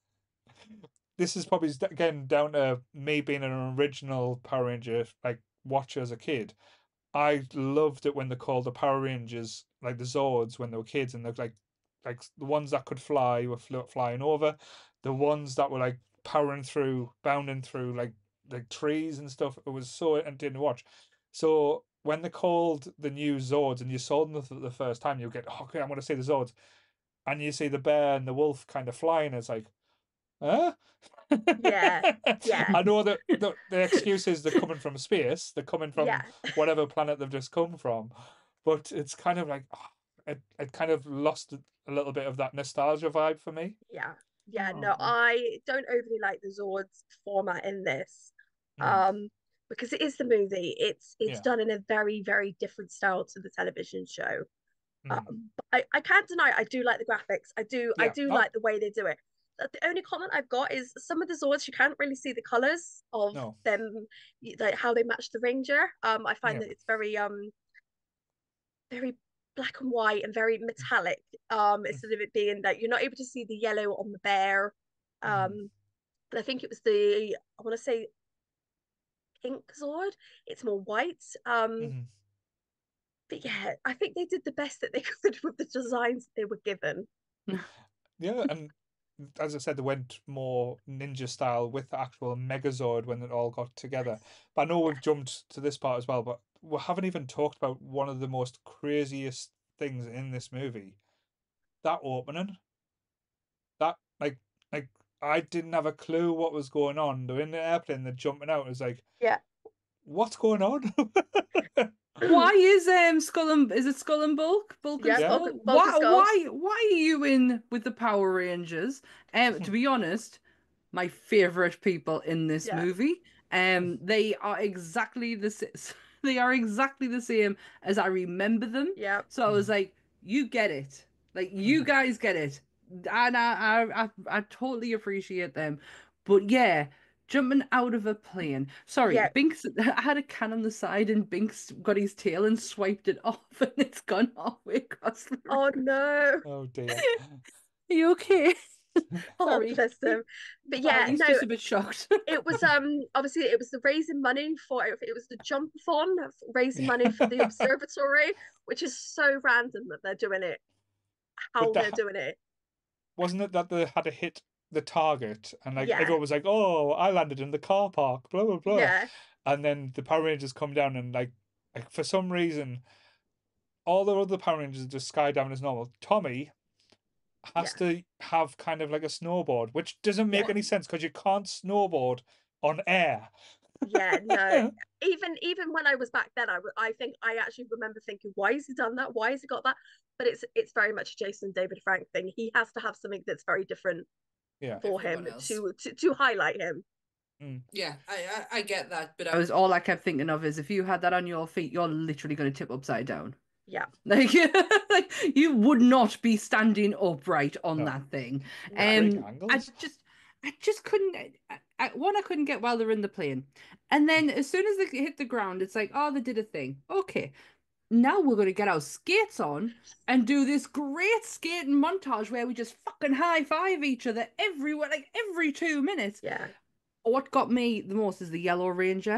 this is probably st- again down to me being an original Power Ranger like watcher as a kid. I loved it when they called the Power Rangers like the Zords when they were kids, and they're like like the ones that could fly were fl- flying over, the ones that were like powering through, bounding through like like trees and stuff. It was so entertaining to watch. So when they called the new Zords and you saw them for the first time, you get, okay, I'm going to see the Zords, and you see the bear and the wolf kind of flying. It's like, huh? Yeah, yeah. I know that the, the excuse is they're coming from space, they're coming from Yeah. whatever planet they've just come from, but it's kind of like oh, it, it kind of lost a little bit of that nostalgia vibe for me. Yeah, yeah. No, Aw. I don't overly like the Zords format in this, Mm. um, because it is the movie. It's it's Yeah. done in a very very different style to the television show. Mm. Um, but I I can't deny I do like the graphics. I do I Yeah, do no. like the way they do it. Uh, The only comment I've got is some of the Zords you can't really see the colors of No. them, y- like how they match the Ranger. Um, I find Yeah. that it's very um very black and white and very metallic. Um, instead of it being that you're not able to see the yellow on the bear. Um, Mhm. and I think it was the I want to say pink Zord. It's more white. Um, Mhm. but yeah, I think they did the best that they could with the designs they were given. Yeah, and as I said, they went more ninja style with the actual Megazord when it all got together. But I know we've jumped to this part as well, but we haven't even talked about one of the most craziest things in this movie. That opening. That like like I didn't have a clue what was going on. They're in the airplane, they're jumping out. It was like, Yeah. what's going on? Why is um Skull and is it Skull and Bulk? Bulk and Yeah, Yeah. Skull? Bulk- Bulk and why Skull. why why are you in with the Power Rangers? Um to be honest, my favorite people in this Yeah. movie. Um they are exactly the s- they are exactly the same as I remember them. Yeah. So I was Mhm. like, you get it. Like you Mhm. guys get it. And I I I, I totally appreciate them. But yeah, jumping out of a plane. Sorry, Yeah. Binks I had a can on the side and Binks got his tail and swiped it off and it's gone halfway across the Oh road. no. Oh dear. Are you okay? Oh, Sorry. bless him. But Sorry, yeah, he's no, just a bit shocked. it was um obviously it was the raising money for it was the jump-a-thon raising money for the Yeah. observatory, which is so random that they're doing it, how But they're that doing it. wasn't it that they had to hit the target and like Yeah. everyone was like, "Oh, I landed in the car park," blah blah blah. Yeah. And then the Power Rangers come down and like, like for some reason, all the other Power Rangers are just skydiving as normal. Tommy has to have kind of like a snowboard, which doesn't make Yeah. any sense because you can't snowboard on air. Yeah, no. Even even when I was back then, I, w- I think I actually remember thinking, why has he done that? Why has he got that? But it's it's very much a Jason David Frank thing. He has to have something that's very different Yeah. for him Everyone else. to, to to highlight him. Yeah, I, I I get that, but I was all I kept thinking of is if you had that on your feet, you're literally going to tip upside down. Yeah. Like, like you would not be standing upright on No. that thing. No. Great Um, I angles. just, I just couldn't. I, I, one, I couldn't get while they're in the plane, and then as soon as they hit the ground, it's like, oh, they did a thing. Okay, now we're going to get our skates on and do this great skating montage where we just fucking high five each other everywhere, like every two minutes. Yeah. What got me the most is the Yellow Ranger.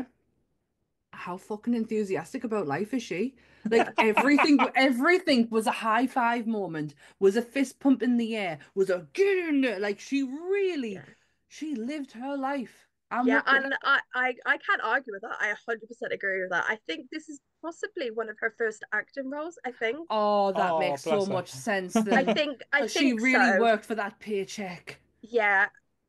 How fucking enthusiastic about life is she? Like everything, everything was a high five moment, was a fist pump in the air, was a get in there. Like she really, Yeah. she lived her life. I'm Yeah, not gonna- and I, I I can't argue with that. I one hundred percent agree with that. I think this is possibly one of her first acting roles, I think. Oh, that Oh, makes so bless her. much sense. I Then think I she think really so. worked for that paycheck. Yeah.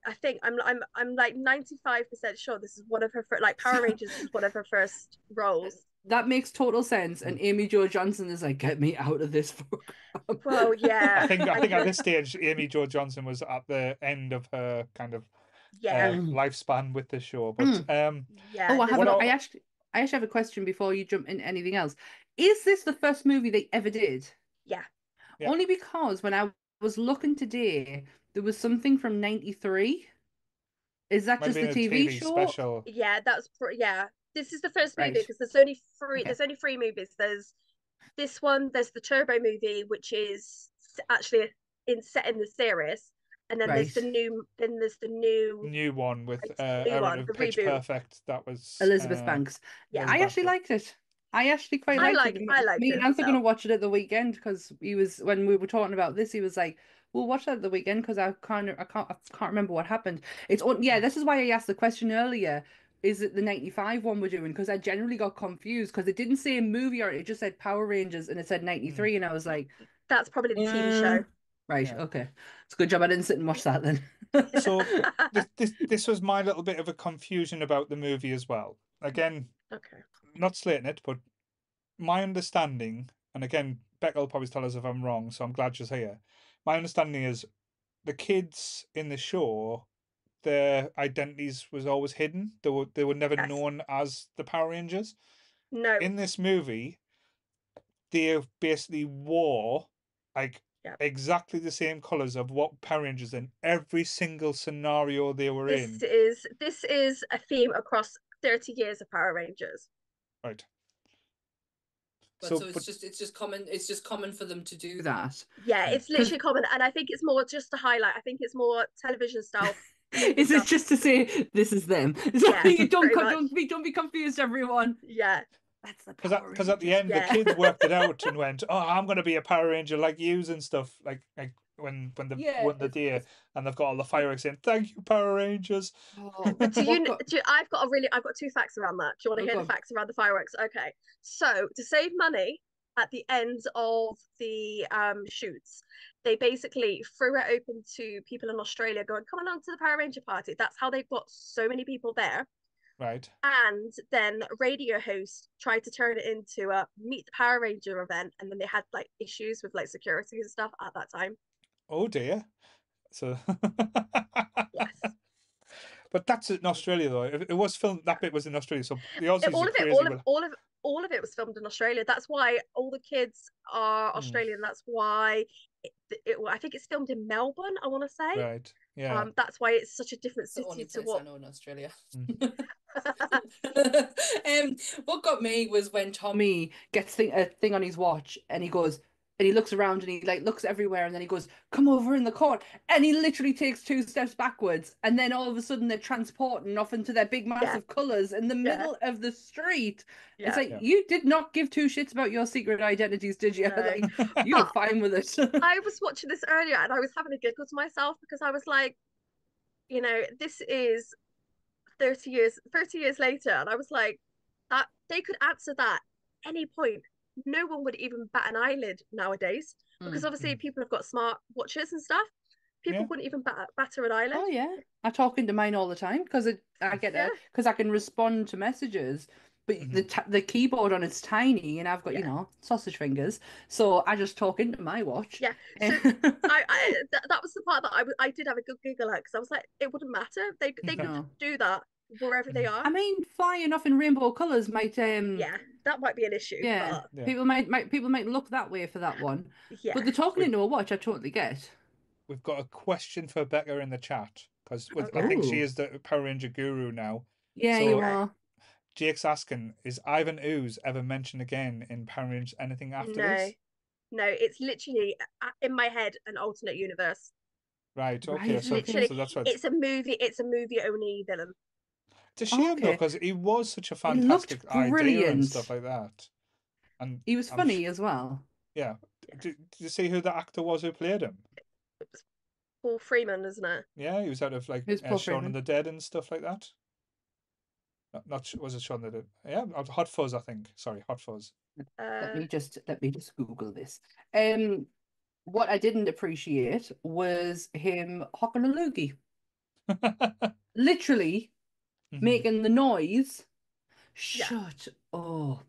I think I'm I'm I'm like ninety-five percent sure this is one of her first, like Power Rangers is one of her first roles. That makes total sense. And Amy Jo Johnson is like, get me out of this program. Well, yeah. I think I I think at think- this stage, Amy Jo Johnson was at the end of her kind of Yeah. uh, lifespan with the show. But um, Yeah. Oh, I this- have What an, I- I actually I actually have a question before you jump in anything else. Is this the first movie they ever did? Yeah. Yeah. Only because when I was looking today, there was something from ninety-three. Is that might just have the been a T V show? special. Yeah, that's pr- yeah. This is the first movie Right. because there's only three. Okay. There's only three movies. There's this one. There's the Turbo movie, which is s- actually in set in the series, and then there's the Right. new. Then there's the new. New one with It's uh, the new Erin one, of the Pitch reboot. Perfect. That was Elizabeth uh, Banks. Yeah. I actually Elizabeth. liked it. I actually quite I liked like- it. I liked Me it and Ants are going to myself. watch it at the weekend because he was when we were talking about this. He was like, "We'll watch that at the weekend because I can't, I can't, I can't remember what happened." It's on. Yeah, this is why I asked the question earlier. Is it the ninety-five one we're doing? Because I generally got confused because it didn't say movie or it just said Power Rangers and it said ninety-three, and I was like, That's probably the T V "Uh, show. right, Yeah. okay, it's a good job I didn't sit and watch that then." So this, this this was my little bit of a confusion about the movie as well. Again, Okay. not slating it, but my understanding, and again, Becca will probably tell us if I'm wrong, so I'm glad she's here. My understanding is the kids in the show, their identities was always hidden. They were they were never Yes. known as the Power Rangers. No. In this movie, they basically wore like Yep. exactly the same colours of what Power Rangers in every single scenario they were This in. is this is a theme across thirty years of Power Rangers. Right. But So, so it's but just it's just common it's just common for them to do that. Yeah, Yeah. it's literally common, and I think it's more just to highlight. I think it's more television style. Is it stuff. just to say this is them? So Yeah, you don't pretty co- much. don't be don't be confused, everyone. Yeah, That's the because Power because at the Rangers. end Yeah. the kids worked it out and went, "Oh, I'm going to be a Power Ranger like yous and stuff." Like like when when they Yeah, won the it's- deer it's- and they've got all the fireworks saying, "Thank you, Power Rangers." Oh, but do you, what kn- got- do you- I've got a really, I've got two facts around that. Do you want to Oh, hear go the on. facts around the fireworks? Okay, so to save money at the end of the um shoots, they basically threw it open to people in Australia, going, "Come along to the Power Ranger party." That's how they got so many people there. Right. And then a radio host tried to turn it into a Meet the Power Ranger event, and then they had like issues with like security and stuff at that time. Oh dear. So. Yes. But that's in Australia though. It, it was filmed. That bit was in Australia. So the Aussies It- all are of it, crazy. all of with- all of all of it was filmed in Australia. That's why all the kids are Hmm. Australian. That's why it, it, I think it's filmed in Melbourne. I want to say. Right. Yeah. Um, that's why it's such a different It's the only city to place I what. know in Australia. Mm. um, what got me was when Tommy gets thing, a thing on his watch and he goes and he looks around and he like looks everywhere and then he goes, "Come over in the court," and he literally takes two steps backwards and then all of a sudden they're transporting off into their big massive colours in the Yeah. middle of the street. Yeah. It's like Yeah. you did not give two shits about your secret identities, did you? No. Like you were fine with it. I was watching this earlier and I was having a giggle to myself because I was like, you know, this is thirty years, thirty years later, and I was like, that they could answer that any point. No one would even bat an eyelid nowadays because Mm. obviously people have got smart watches and stuff. People Yeah. wouldn't even bat, batter an eyelid. Oh yeah, I talk into mine all the time because I get Yeah. a because I can respond to messages, but Mhm. the t the keyboard on it's tiny, and I've got you Yeah. know sausage fingers, so I just talk into my watch. Yeah. So I, I th- that was the part that I, w- I did have a good giggle at because I was like, it wouldn't matter. They they could No. do that wherever they are. I mean, flying off in rainbow colours might um Yeah, that might be an issue. yeah, Yeah. people might might people might look that way for that one, But yeah. but the talking Wait. into a watch I totally get. We've got a question for Becca in the chat because I Okay. think she Ooh. is the Power Ranger guru now. Yeah, So- you Okay. are. Jake's asking, is Ivan Ooze ever mentioned again in Power Rangers anything after no, this? no, it's literally uh, in my head an alternate universe. Right. Okay. Right, So, literally, so that's what. It's, It's a movie. It's a movie only villain. a shame though okay. because he was such a He looked fantastic idea and brilliant. stuff like that. And He was I'm funny sh- as well. yeah. Did, did you see who the actor was who played him? Paul Freeman, isn't it? Yeah, he was out of like Who's uh, Paul Shaun Freeman? of the Dead and stuff like that. Not, not Sh- was it Shaun of the Dead? Yeah, uh, Hot Fuzz, I think. Sorry, Hot Fuzz. Let Uh, me just let me just Google this. Um, what I didn't appreciate was him hocking a loogie. Literally Mhm. making the noise. Yeah. Shut up.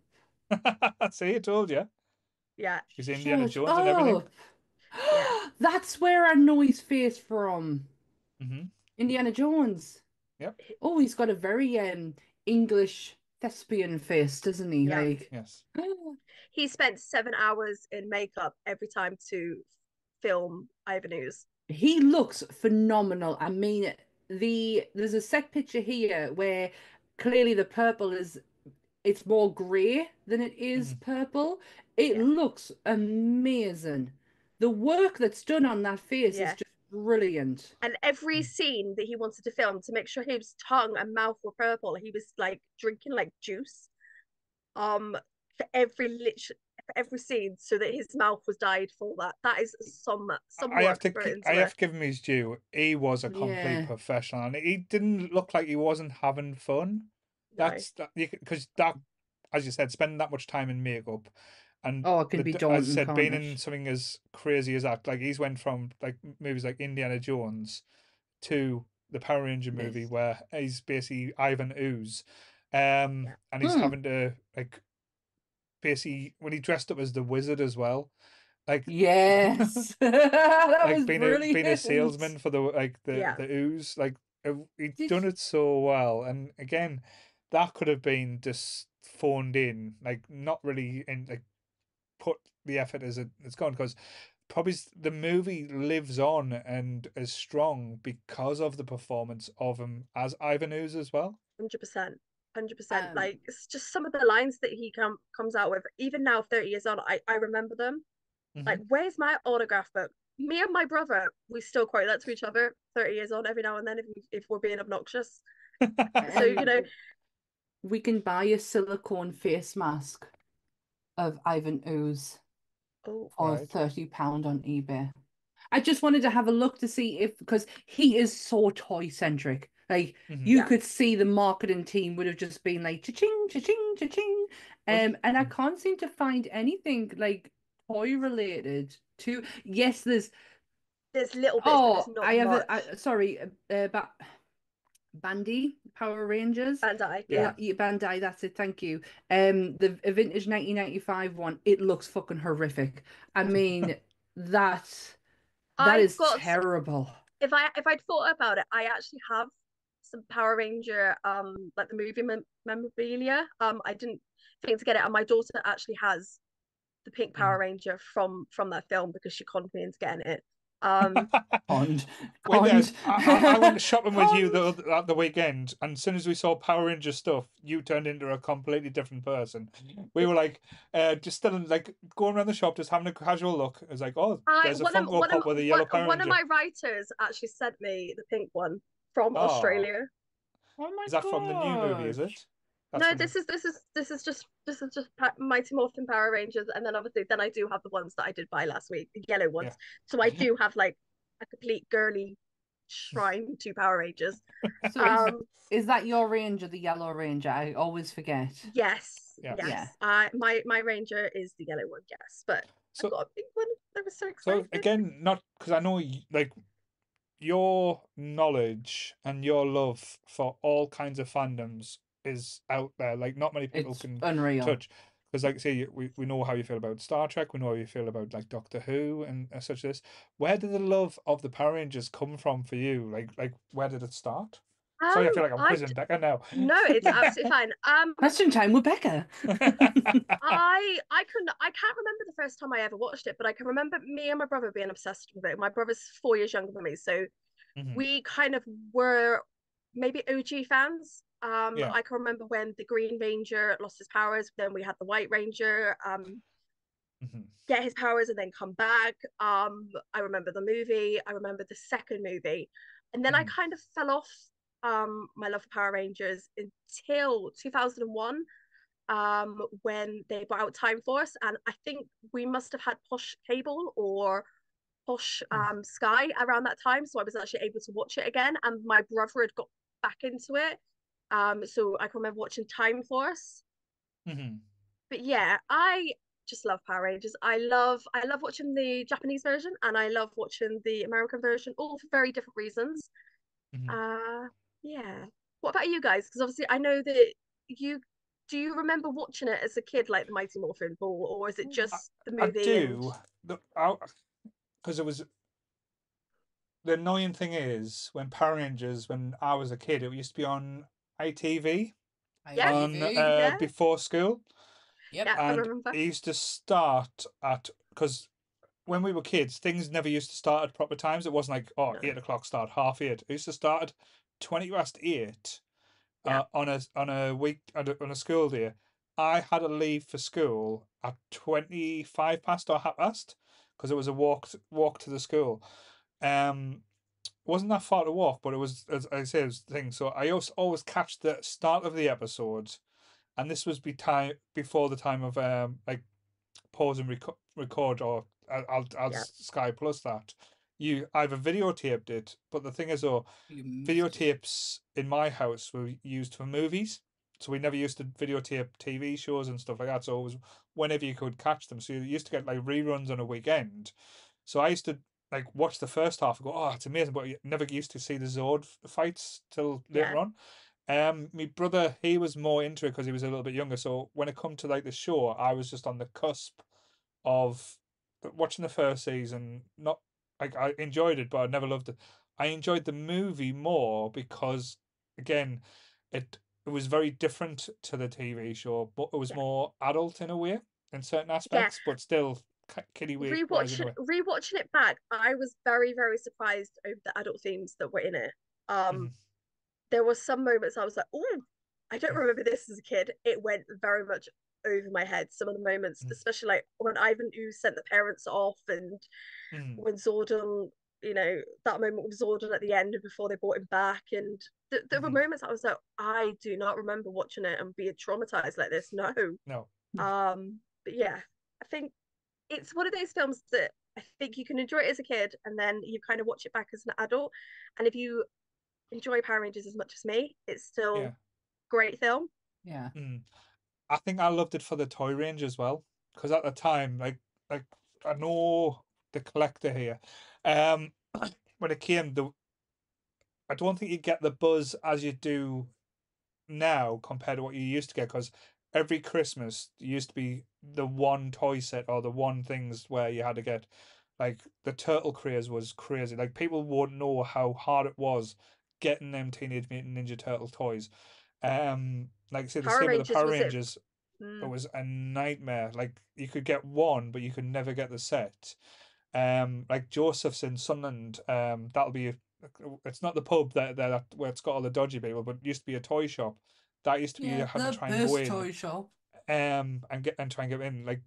See, I told you. Yeah. He's Indiana Shut Jones and everything. up. Yeah. That's where I know his face from. Hmm. Indiana Jones. Yep. Oh, he's got a very um English thespian face, doesn't he? Yeah. Like, Yes. He spent seven hours in makeup every time to film Ivan Ooze. he looks phenomenal. I mean, the there's a set picture here where clearly the purple is it's more grey than it is Mhm. purple. It Yeah. looks amazing. The work that's done on that face is Yeah. just brilliant. And every Mm. scene that he wanted to film to make sure his tongue and mouth were purple, he was like drinking like juice. Um, for every lit for every scene, so that his mouth was dyed for that. That is some some I have work to, put gi- into I have it. to give him his due. He was a complete Yeah. professional, and he didn't look like he wasn't having fun. No. That's that because that, as you said, spending that much time in makeup, and Oh, it can the, be d- as I daunting, said, can't being it? in something as crazy as that, like he's went from like movies like Indiana Jones to the Power Ranger movie Yes. where he's basically Ivan Ooze, um, Yeah. and he's Hmm. having to like basically when he dressed up as the wizard as well, like Yes. That like was being a being a brilliant. salesman for the like the Yeah. the ooze, like uh, he'd Did done it so well, and again, that could have been just phoned in, like not really in like put the effort as it, it's gone because probably s- the movie lives on and is strong because of the performance of him as Ivan Ooze as well. Hundred percent. Hundred percent. um Like it's just some of the lines that he come comes out with, even now, thirty years on, I, I remember them. Like, Hmm. where's my autograph book? Me and my brother, we still quote that to each other thirty years on every now and then if we, if we're being obnoxious. So, you um know, we can buy a silicone face mask of Ivan Ooze oh, for Right. thirty pound on eBay. I just wanted to have a look to see if because he is so toy centric. Like Hmm. you yeah. could see the marketing team would have just been like cha-ching, cha-ching, cha-ching. Well, Um, and I can't seem to find anything like toy related to. Yes, there's. There's little bits, but there's Oh, not I have a. much. I, sorry, uh, uh, ba Bandy Power Rangers. Bandai, yeah. yeah. La- yeah, Bandai, that's it. Thank you. Um, the a vintage nineteen ninety-five one. It looks fucking horrific. I mean, that that I've is got terrible. if I if I'd thought about it, I actually have some Power Ranger um like the movie mem memorabilia. Um, I didn't think to get it, and my daughter actually has the pink Power Mhm. Ranger from from that film because she conned me into getting it. Um, Conned, Wait there. conned, I, I I went shopping with you the conned. oth- at the weekend, and as soon as we saw Power Ranger stuff, you turned into a completely different person. We were like, uh, just still like going around the shop, just having a casual look. It was like, oh, I there's a one of Funko one of Pop with a one, yellow Power one of Ranger. my writers actually sent me the pink one from Oh, Australia. Oh my is that from the new movie? Is gosh. it? That's No, from the. this is this is this is just this is just pa Mighty Morphin Power Rangers, and then obviously then I do have the ones that I did buy last week, the yellow Yeah. ones. So I do have like a complete girly shrine to Power Rangers. So is Um, is that your ranger, the yellow ranger? I always forget. yes, Yes. Yeah. yes. I my my ranger is the yellow one, yes, but I So got a pink one. I was so so excited. again, not because I know y- like your knowledge and your love for all kinds of fandoms is out there. Like not many people It's can unreal. touch. Because, like, say, we, we know how you feel about Star Trek, we know how you feel about like Doctor Who and uh, such as this. Where did the love of the Power Rangers come from for you? Like, like where did it start? Um, Sorry, I feel like I'm I quizzing Becca now. no, it's absolutely fine. Um, Question time with Becca. I I couldn't I can't remember the first time I ever watched it, but I can remember me and my brother being obsessed with it. My brother's four years younger than me, so Mhm. we kind of were maybe O G fans. Um, Yeah. I can remember when the Green Ranger lost his powers, then we had the White Ranger um Mhm. get his powers and then come back. Um, I remember the movie, I remember the second movie, and then I Mhm. kind of fell off um my love for Power Rangers until two thousand one um when they brought out Time Force, and I think we must have had Posh Cable or Posh um Sky around that time, so I was actually able to watch it again, and my brother had got back into it. Um, so I can remember watching Time Force. Mhm. But yeah, I just love Power Rangers. I love I love watching the Japanese version and I love watching the American version, all for very different reasons. Mhm. Uh, yeah. What about you guys? Because obviously I know that you do you remember watching it as a kid, like the Mighty Morphin Ball, or is it I, just the I movie and do, because it was the annoying thing is when Power Rangers, when I was a kid, it used to be on I T V yeah, on I T V. uh, yeah, before school, Yep. yeah, I and remember. it used to start at because when we were kids, things never used to start at proper times. It wasn't like, oh, No. eight o'clock start, half eight. It used to start at twenty past eight Yeah. uh, on a on a week on a, on a school day. I had to leave for school at twenty five past or half past because it was a walk walk to the school. Um, wasn't that far to walk, but it was, as I say, it was the thing. So I also always catch the start of the episodes, and this was be time before the time of um like pause and reco- record, or I'll I'll, I'll Yeah. Sky Plus that. You either videotaped it, but the thing is, though, You missed it. videotapes in my house were used for movies, so we never used to videotape T V shows and stuff like that. So it was whenever you could catch them. So you used to get like reruns on a weekend. So I used to like watch the first half and go, "Oh, it's amazing," but you never used to see the Zord fights till Yeah. later on. Um, my brother, he was more into it because he was a little bit younger. So when it come to like the show, I was just on the cusp of watching the first season. Not like I enjoyed it, but I never loved it. I enjoyed the movie more because, again, it it was very different to the T V show, but it was Yeah. more adult in a way in certain Yeah. aspects, but still kiddie wise in a Rewatching way. rewatching it back, I was very, very surprised over the adult themes that were in it. Um, Mhm. there were some moments I was like, oh, I don't Yeah. remember this as a kid. It went very much over my head. Some of the moments, Mm. especially like when Ivan Ooze sent the parents off, and Mm. when Zordon, you know, that moment with Zordon at the end before they brought him back, and th- there were Mhm. moments I was like, I do not remember watching it and being traumatized like this. No. No. Um, but yeah, I think it's one of those films that I think you can enjoy it as a kid, and then you kind of watch it back as an adult. And if you enjoy Power Rangers as much as me, it's still Yeah. a great film. Yeah. Mm. I think I loved it for the toy range as well, because at the time, like like I know the collector here, um, when it came, the I don't think you get the buzz as you do now compared to what you used to get, because every Christmas there used to be the one toy set or the one things where you had to get, like the turtle craze was crazy. Like people won't know how hard it was getting them Teenage Mutant Ninja Turtle toys. Um, like I say, the Power same with the Rangers Power was it? Rangers. It Mm, was a nightmare. Like you could get one, but you could never get the set. Um, like Joseph's in Sunderland. Um, that'll be. It's not the pub that that where it's got all the dodgy people, but it used to be a toy shop. That used to be you Yeah, having to the try and go best in, toy shop. um, and get and try and get in. Like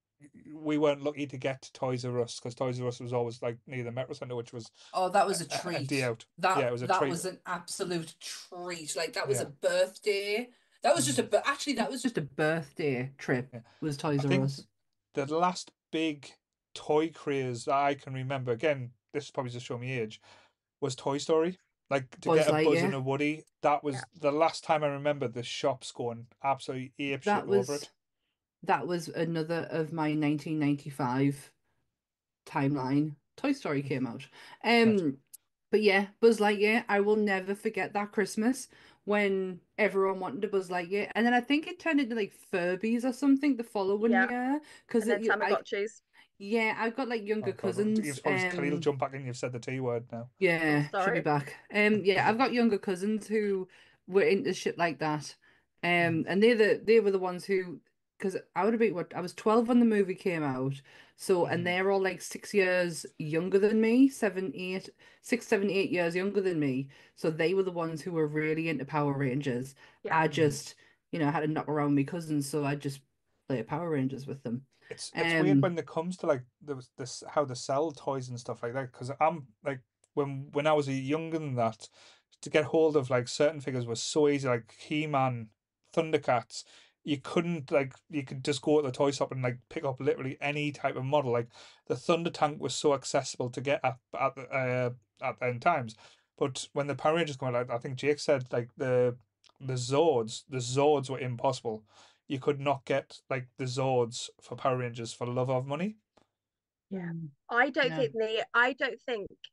we weren't lucky to get to Toys R Us because Toys R Us was always like near the Metro Centre, which was Oh, that was a a, a day treat. out. Yeah, That it was a that treat. was an absolute treat. Like that was a Yeah. birthday. That was just a Mm, bir- actually that was Just a birthday trip yeah. was I Toys R think Us. the last big toy craze that I can remember, again, this is probably just show me age, was Toy Story. Like to Buzz get a Buzz and Lightyear. a Woody, that yeah. was the last time I remember the shops going absolutely ape shit That over was it. that was another of my nineteen ninety-five timeline. Toy Story Mm. came out. Right. Um, but yeah, Buzz Lightyear. I will never forget that Christmas when everyone wanted a Buzz Lightyear, and then I think it turned into like Furbies or something the following Yeah. year because And then it you I Tamagotchis. yeah I've got like younger Oh God, well, cousins. you've probably Khalil Um, jump back in. You've said the T word now. I'm yeah, she'll be sorry. back. Um, yeah, I've got younger cousins who were into shit like that. Mm, Um, and they the they were the ones who, because I would have been what I was twelve when the movie came out. So, and mhm, they're all like six years younger than me, seven, eight, six, seven, eight years younger than me. So they were the ones who were really into Power Rangers. Yeah. I mhm. just, you know, had to knock around my cousins, so I just play Power Rangers with them. It's it's weird Um, when it comes to like the this how they sell toys and stuff like that. Because I'm like when when I was younger than that, to get hold of like certain figures was so easy. Like He-Man, Thundercats, you couldn't like you could just go to the toy shop and like pick up literally any type of model. Like the Thunder Tank was so accessible to get at at the uh, at end times. But when the Power Rangers come out, like, I think Jake said like the the Zords, the Zords were impossible. You could not get like the Zords for Power Rangers for love of money. Yeah. mm, I don't yeah. think they I don't think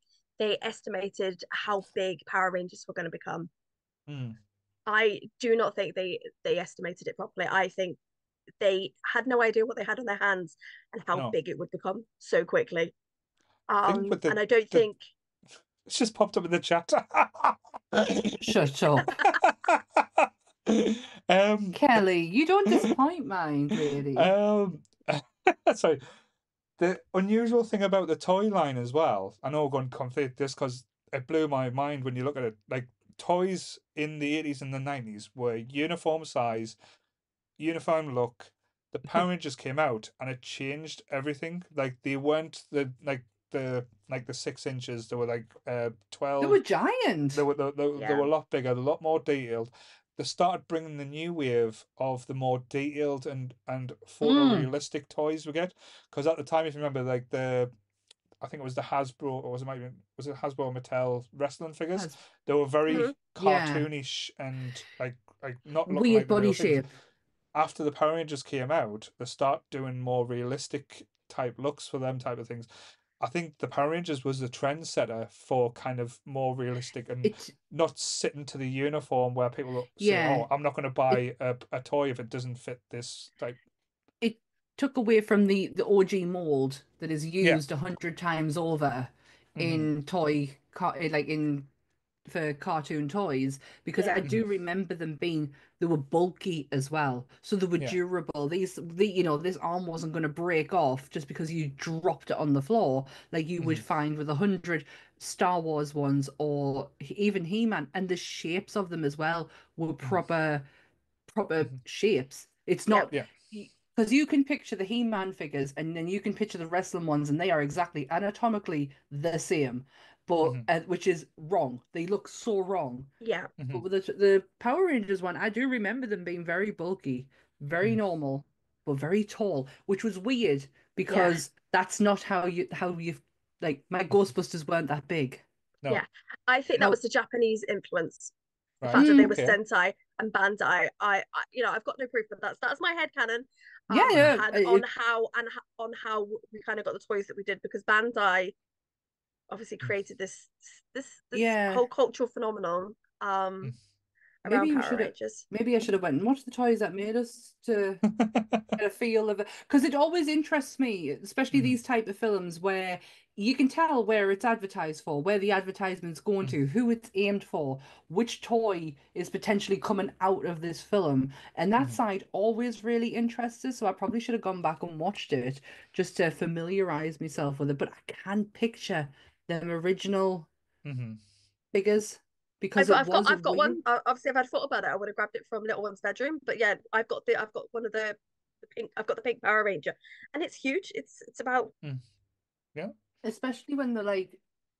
they estimated how big Power Rangers were going to become. Mm. I do not think they they estimated it properly. I think they had no idea what they had on their hands and how No. big it would become so quickly. I think Um, with the- and I don't the- think It's just popped up in the chat. Shut up. um, Kelly, you don't disappoint mine, really. um, sorry. The unusual thing about the toy line as well, I know we're going to conflate this because it blew my mind when you look at it. Like, toys in the eighties and the nineties were uniform size, uniform look. The Power Rangers came out and it changed everything. Like, they weren't the like the like the six inches. They were like uh twelve. They were giant. They were they, they, they Yeah. were a lot bigger, a lot more detailed. They started bringing the new wave of the more detailed and and photorealistic toys we get. Because at the time, if you remember, like the, I think it was the Hasbro, or was it might even was it Hasbro or Mattel wrestling figures? Has- They were very Mhm. Yeah. cartoonish and like like not looking Weird like the body real figures. shape. After the Power Rangers came out, they start doing more realistic type looks for them type of things. I think the Power Rangers was the trendsetter for kind of more realistic and It not sitting to the uniform where people will say, Yeah. "Oh, I'm not going to buy a, a toy if it doesn't fit this type." it took away from the the O G mold that is Yeah. used a hundred times over in toy car like in for cartoon toys, because Yeah. I do remember them being, they were bulky as well, so they were Yeah. durable. These the you know this arm wasn't going to break off just because you dropped it on the floor like you would Mhm. find with a hundred Star Wars ones or even He-Man, and the shapes of them as well were proper proper Mhm. shapes. It's Yeah. not Yeah. because you can picture the He-Man figures and then you can picture the wrestling ones, and they are exactly anatomically the same, but Mhm. uh, which is wrong. They look so wrong. Yeah. But Mhm. with the the Power Rangers one, I do remember them being very bulky, very Mhm. normal, but very tall, which was weird because that's not how you how you like my Ghostbusters weren't that big. No. Yeah. I think that How- was the Japanese influence. The Right. fact that they Mm. were Okay. Sentai and Bandai. I, I you know, I've got no proof, but that's that's my headcanon. Yeah, Um, yeah, had it- on how and ho- on how we kind of got the toys that we did, because Bandai obviously created this this this Yeah. whole cultural phenomenon um Mm. around Maybe we Power should have. Rangers. Maybe I should have went and watched the toys that made us to get a feel of it, because it always interests me, especially Mhm. these type of films where you can tell where it's advertised for, where the advertisement's going to, who it's aimed for, which toy is potentially coming out of this film, and that Mhm. side always really interests us. So I probably should have gone back and watched it just to familiarize myself with it. But I can picture them original Mhm. figures because I've, it I've got was a I've got weird. one. Uh, obviously, if I'd thought about it, I would have grabbed it from Little One's bedroom. But yeah, I've got the I've got one of the, the pink. I've got the pink Power Ranger, and it's huge. It's it's about Yeah. Especially when they're like,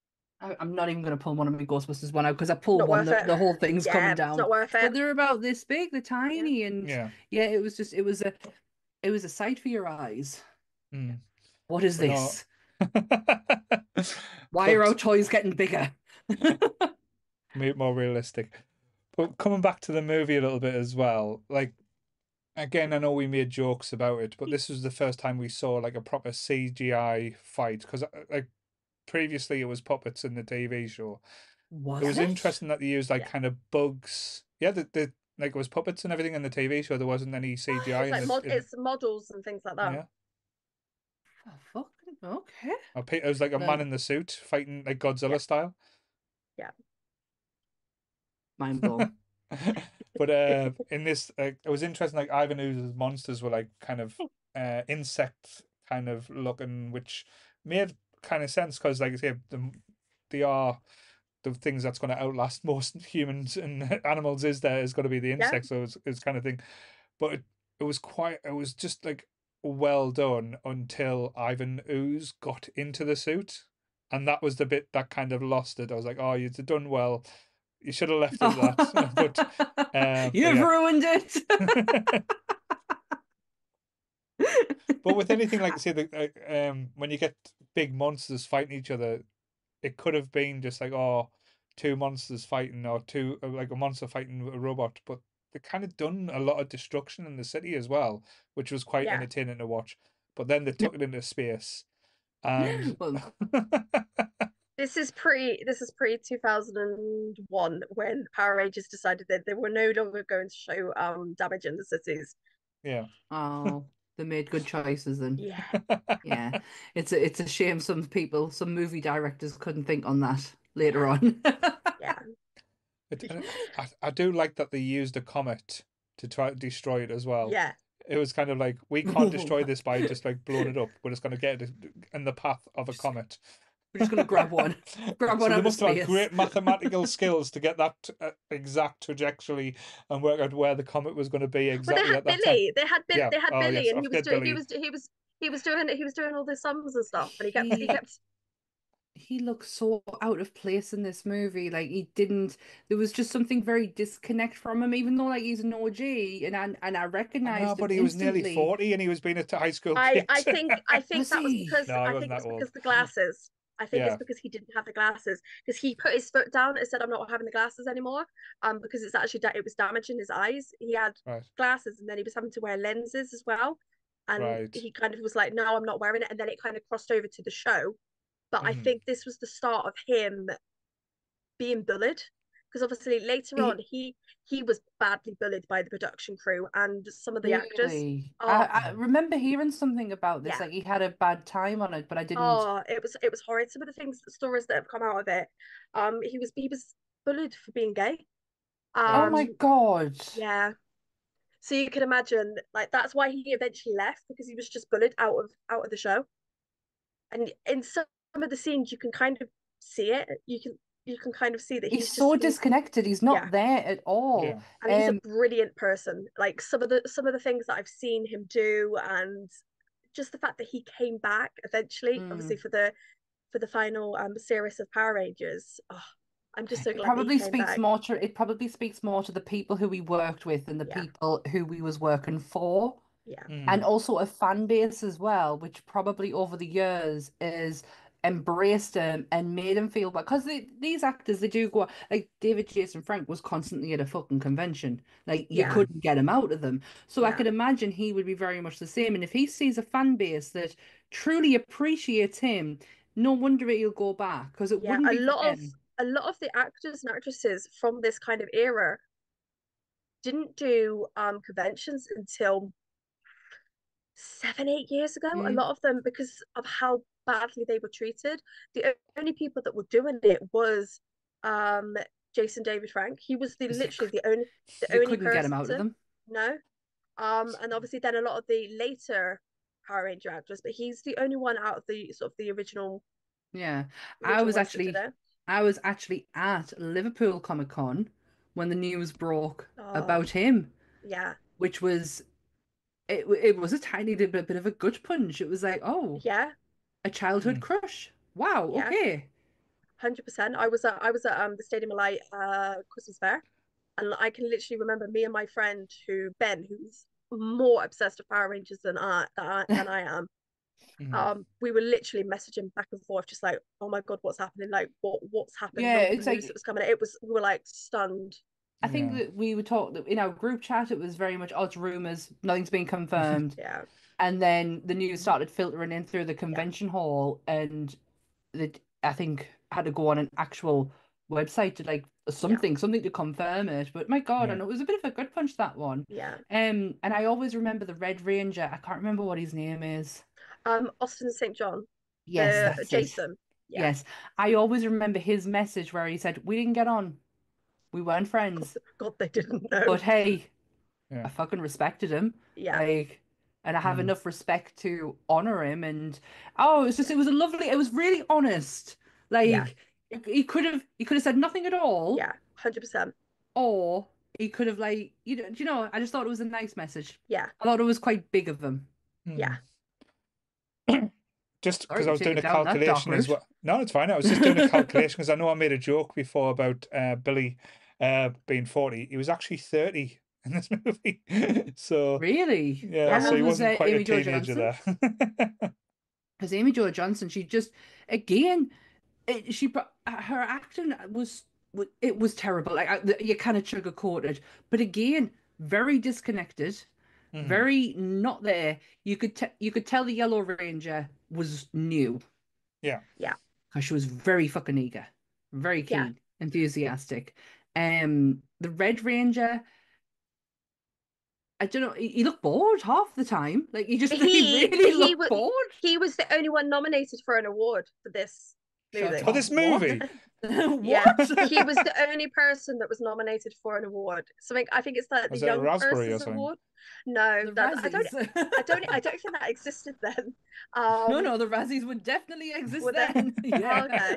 I, I'm not even going to pull one of my Ghostbusters one out because I pull not one, worth the, it. the whole thing's Yeah, coming it's down. not worth But it. they're about this big, they're tiny, and Yeah. yeah, it was just, it was a, it was a sight for your eyes. Mm. What is But no. this? Why are But- our toys getting bigger? Make it more realistic. But coming back to the movie a little bit as well, like, again, I know we made jokes about it, but this was the first time we saw like a proper C G I fight, because like previously it was puppets in the T V show. Was It was it? interesting that they used like Yeah. kind of bugs. Yeah, the, the like it was puppets and everything in the T V show. There wasn't any C G I It's in like the mod, in- it's models and things like that. yeah. Oh, fucking okay. Or pe- It was like a Well- man in the suit fighting like Godzilla Yeah. style. Mind blown. But uh, in this, uh, it was interesting. Like Ivan Ooze's monsters were like kind of uh, insect kind of looking, which made kind of sense because, like I say, the, they are the things that's going to outlast most humans and animals. Is there is going to be the insects, so it's, it's kind of thing. But it, it was quite. It was just like well done until Ivan Ooze got into the suit, and that was the bit that kind of lost it. I was like, oh, you've done well. You should have left it at that. But uh, but You've yeah. ruined it. But with anything like say the uh, um when you get big monsters fighting each other, it could have been just like oh two monsters fighting or two uh, like a monster fighting a robot, but they kind of done a lot of destruction in the city as well, which was quite Yeah. entertaining to watch. But then they took it into space, and Well, This is pre this is pre two thousand one when Power Rangers decided that they were no longer going to show um damage in the cities. Yeah. Oh, they made good choices then. Yeah. Yeah, it's a it's a shame some people, some movie directors couldn't think on that later on. Yeah. It, I, I do like that they used a comet to try to destroy it as well. Yeah. It was kind of like, we can't destroy this by just like blowing it up. We're just going to get it in the path of a comet. We're just gonna grab one, grab one So out they of must have had space. great mathematical skills to get that uh, exact trajectory and work out where the comet was going to be Well, they exactly had at that time. Billy. They had Billy. Yeah. They had Oh Billy, yes, and I he was forget doing. He Billy. was. He was. He was doing. He was doing all the sums and stuff, and he kept. He He kept. he looked so out of place in this movie. Like he didn't. There was just something very disconnect from him, even though like he's an O G, and I and I I know, recognized him but he was nearly instantly. forty and he was being a high school I. kid. I think. I think Was that was he? because. No, he I wasn't think it's that because old. the glasses. I think Yeah. it's because he didn't have the glasses because he put his foot down and said, "I'm not having the glasses anymore." Um, because it's actually that it was damaging his eyes. He had Right. glasses, and then he was having to wear lenses as well. And Right. he kind of was like, "No, I'm not wearing it." And then it kind of crossed over to the show. But I Mhm. think this was the start of him being bullied because obviously later He- on he he was badly bullied by the production crew and some of the actors. Really? Oh, I, I remember hearing something about this. yeah. Like he had a bad time on it, but I didn't. Oh, it was it was horrid. Some of the things, the stories that have come out of it. Um, he was he was bullied for being gay. Oh Um, my God. yeah. So you can imagine, like that's why he eventually left because he was just bullied out of out of the show. And in some of the scenes, you can kind of see it. You can you can kind of see that He's he's so just he's, disconnected. He's not yeah. there at all. Yeah. and he's a Um, brilliant person. Like some of the some of the things that I've seen him do, and just the fact that he came back eventually, Mm. obviously for the for the final um series of Power Rangers. Oh, I'm just so it glad that he probably came speaks back. more to it probably speaks more to the people who he worked with and the Yeah. people who he was working for. Yeah, Mhm. And also a fan base as well, which probably over the years is embraced him and made him feel because they, these actors they do go like David Jason Frank was constantly at a fucking convention, like you Yeah. couldn't get him out of them. So I Yeah. could imagine he would be very much the same. And if he sees a fan base that truly appreciates him, no wonder he'll go back because it yeah. wouldn't A be for lot of him. a lot of the actors and actresses from this kind of era didn't do um conventions until seven, eight years ago. A Mm. lot of them because of how badly they were treated. The only people that were doing it was um Jason David Frank. He was the Because they, literally the only the they only couldn't get him out of person. them. No. Um, and obviously then a lot of the later Power Ranger actors, but he's the only one out of the sort of the original Yeah, I original was ones that did actually it. I was actually at Liverpool Comic Con when the news broke Oh, about him, yeah, which was it. It was a tiny bit, bit of a gut punch. It was like, oh, yeah, a childhood Mm. crush. Wow, yeah, okay. hundred percent. I was at I was at um the Stadium of Light uh Christmas fair, and I can literally remember me and my friend who Ben, who's more obsessed with Power Rangers than I than I, than I am. Mhm. Um, we were literally messaging back and forth, just like, oh my god, what's happening? Like, what what's happened? Yeah, All the it's news like that was coming. It was we were like stunned. I think Yeah. that we were taught that in our group chat it was very much, oh, it's rumors, nothing's been confirmed. Yeah, And then the news started filtering in through the convention hall, and that I think had to go on an actual website to like something, something to confirm it. But my God, Yeah. and it was a bit of a good punch that one. yeah. Um, and I always remember the Red Ranger. I can't remember what his name is. Um, Austin Saint John, Yes, the that's it. Jason. Yeah. Yes, I always remember his message where he said, "We didn't get on, we weren't God, friends, God, they didn't know. but hey, Yeah. I fucking respected him." Yeah, Like, and I have Mm. enough respect to honor him. And oh, it's just it was a lovely. It was really honest. Like Yeah. he could have he could have said nothing at all, yeah, hundred percent. or he could have like you know do you know I just thought it was a nice message. Yeah, I thought it was quite big of him. yeah. Just Sorry because to I was take doing it a down that dark calculation as route. well. No, it's fine. I was just doing a calculation because I know I made a joke before about uh, Billy uh, being forty. He was actually thirty in this movie. So, Really? yeah, How so old he was wasn't uh, quite a Amy Jo teenager Johnson? there. Because Amy Jo Johnson, she just again, it, she brought- her acting was it was terrible. Like I- you kind of sugarcoated, but again, very disconnected. Mhm. Very not there. You could te you could tell the Yellow Ranger was new. Yeah. Yeah. because she was very fucking eager, very Yeah. keen, enthusiastic. Um, the Red Ranger, I don't know, he, he looked bored half the time. Like he just he He really he looked was bored. he was the only one nominated for an award for this Shut movie. For up. this What? movie? Yeah, What? he was the only person that was nominated for an award. Something I think it's like the Was it a Young raspberry or Person's something? Award. No, The that I don't. Razzies. I don't. I don't think that existed then. No, Um, no, the Razzies would definitely exist Were they? then. Yeah. Okay.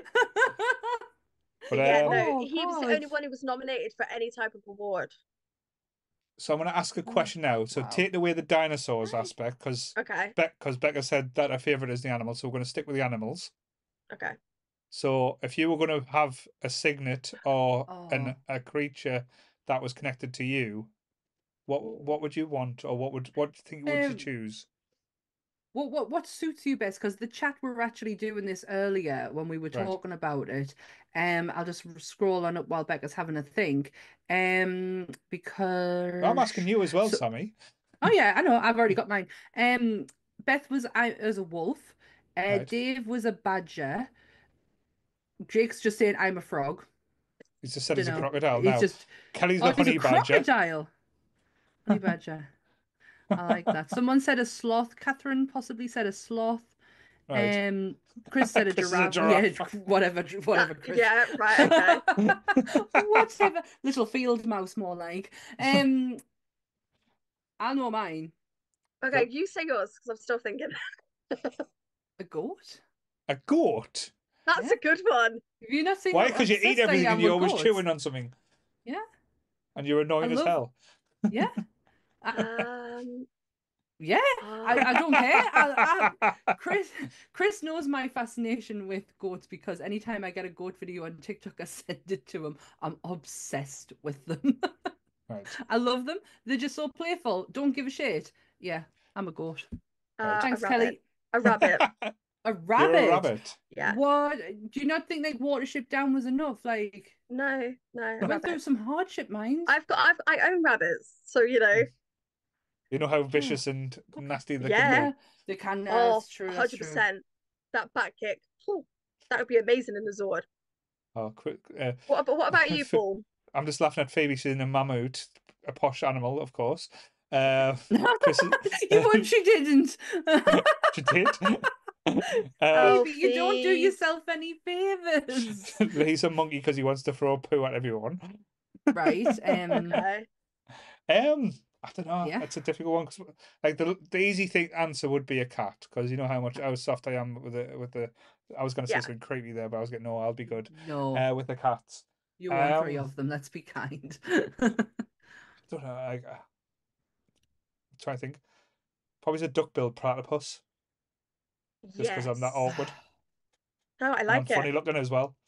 But yeah, um, no, Oh, he was the God. only one who was nominated for any type of award. so I'm going to ask a question now. So Wow. take away the dinosaurs Right. aspect, because Okay. because Becca said that her favorite is the animals, so we're going to stick with the animals. Okay. So if you were going to have a signet or Oh. an a creature that was connected to you, what what would you want, or what would what do you think would you Um, choose? What what what suits you best? Because the chat were actually doing this earlier when we were Right. talking about it. Um, I'll just scroll on up while Becca's having a think. Um, because I'm asking you as well, so- Sammy. oh yeah, I know. I've already got mine. Um, Beth was I as a wolf. Uh, Right. Dave was a badger. Jake's just saying I'm a frog. He's just said he's a Dunno. crocodile He's now. just Kelly's oh, a he's a honey badger. crocodile. Honey badger. I like that. Someone said a sloth. Catherine possibly said a sloth. Right. Um, Chris said a Chris is a giraffe. Yeah, giraffe. whatever, whatever, Uh, Chris. yeah, right, okay. Whatever. Little field mouse, more like. Um, I know mine. Okay, Yep. you say yours because I'm still thinking. A goat. A goat? That's Yeah. a good one. Have you not seen Why? how Because you eat obsessed I everything am and you're with always goats? chewing on something. Yeah. And you're annoying I as love- hell. Yeah. I, Um, yeah. I, I don't care. I, I, Chris Chris knows my fascination with goats because anytime I get a goat video on TikTok, I send it to him. I'm obsessed with them. Right. I love them. They're just so playful. Don't give a shit. Yeah, I'm a goat. uh, Thanks, a rabbit. Kelly. A rabbit. A You're rabbit. a rabbit. Yeah. What? Do you not think like Watership Down was enough? Like, No, no, I a went through rabbit. some hardship, mind. I've got. I've. I own rabbits, so you know. You know how vicious and nasty they can Yeah. Yeah, they can. Uh, Oh, that's true. That's true. one hundred percent. That back kick. Whew, that would be amazing in the Zord. be. Oh, quick. Uh, What about what about you, Ph- Paul? I'm just laughing at Phoebe seeing a mammoth, a posh animal, of course. Uh, Chris is- You would, she didn't. she did. Uh, Oh, Phoebe, you don't do Phoebe. yourself any favors. he's a monkey because he wants to throw poo at everyone. Right. Um. Okay. Um, I don't know. Yeah. It's a difficult one 'cause, like the the easy thing answer would be a cat because you know how much how soft I am with the with the. I was going to say Yeah. something creepy there, but I was getting no. I'll be good. No, Uh, with the cats. you want three um, of them. Let's be kind. I don't know. I, I, I'm trying to think. Probably a duck-billed platypus, just because I'm that Yes. awkward. No, I And like I'm funny it. looking as well.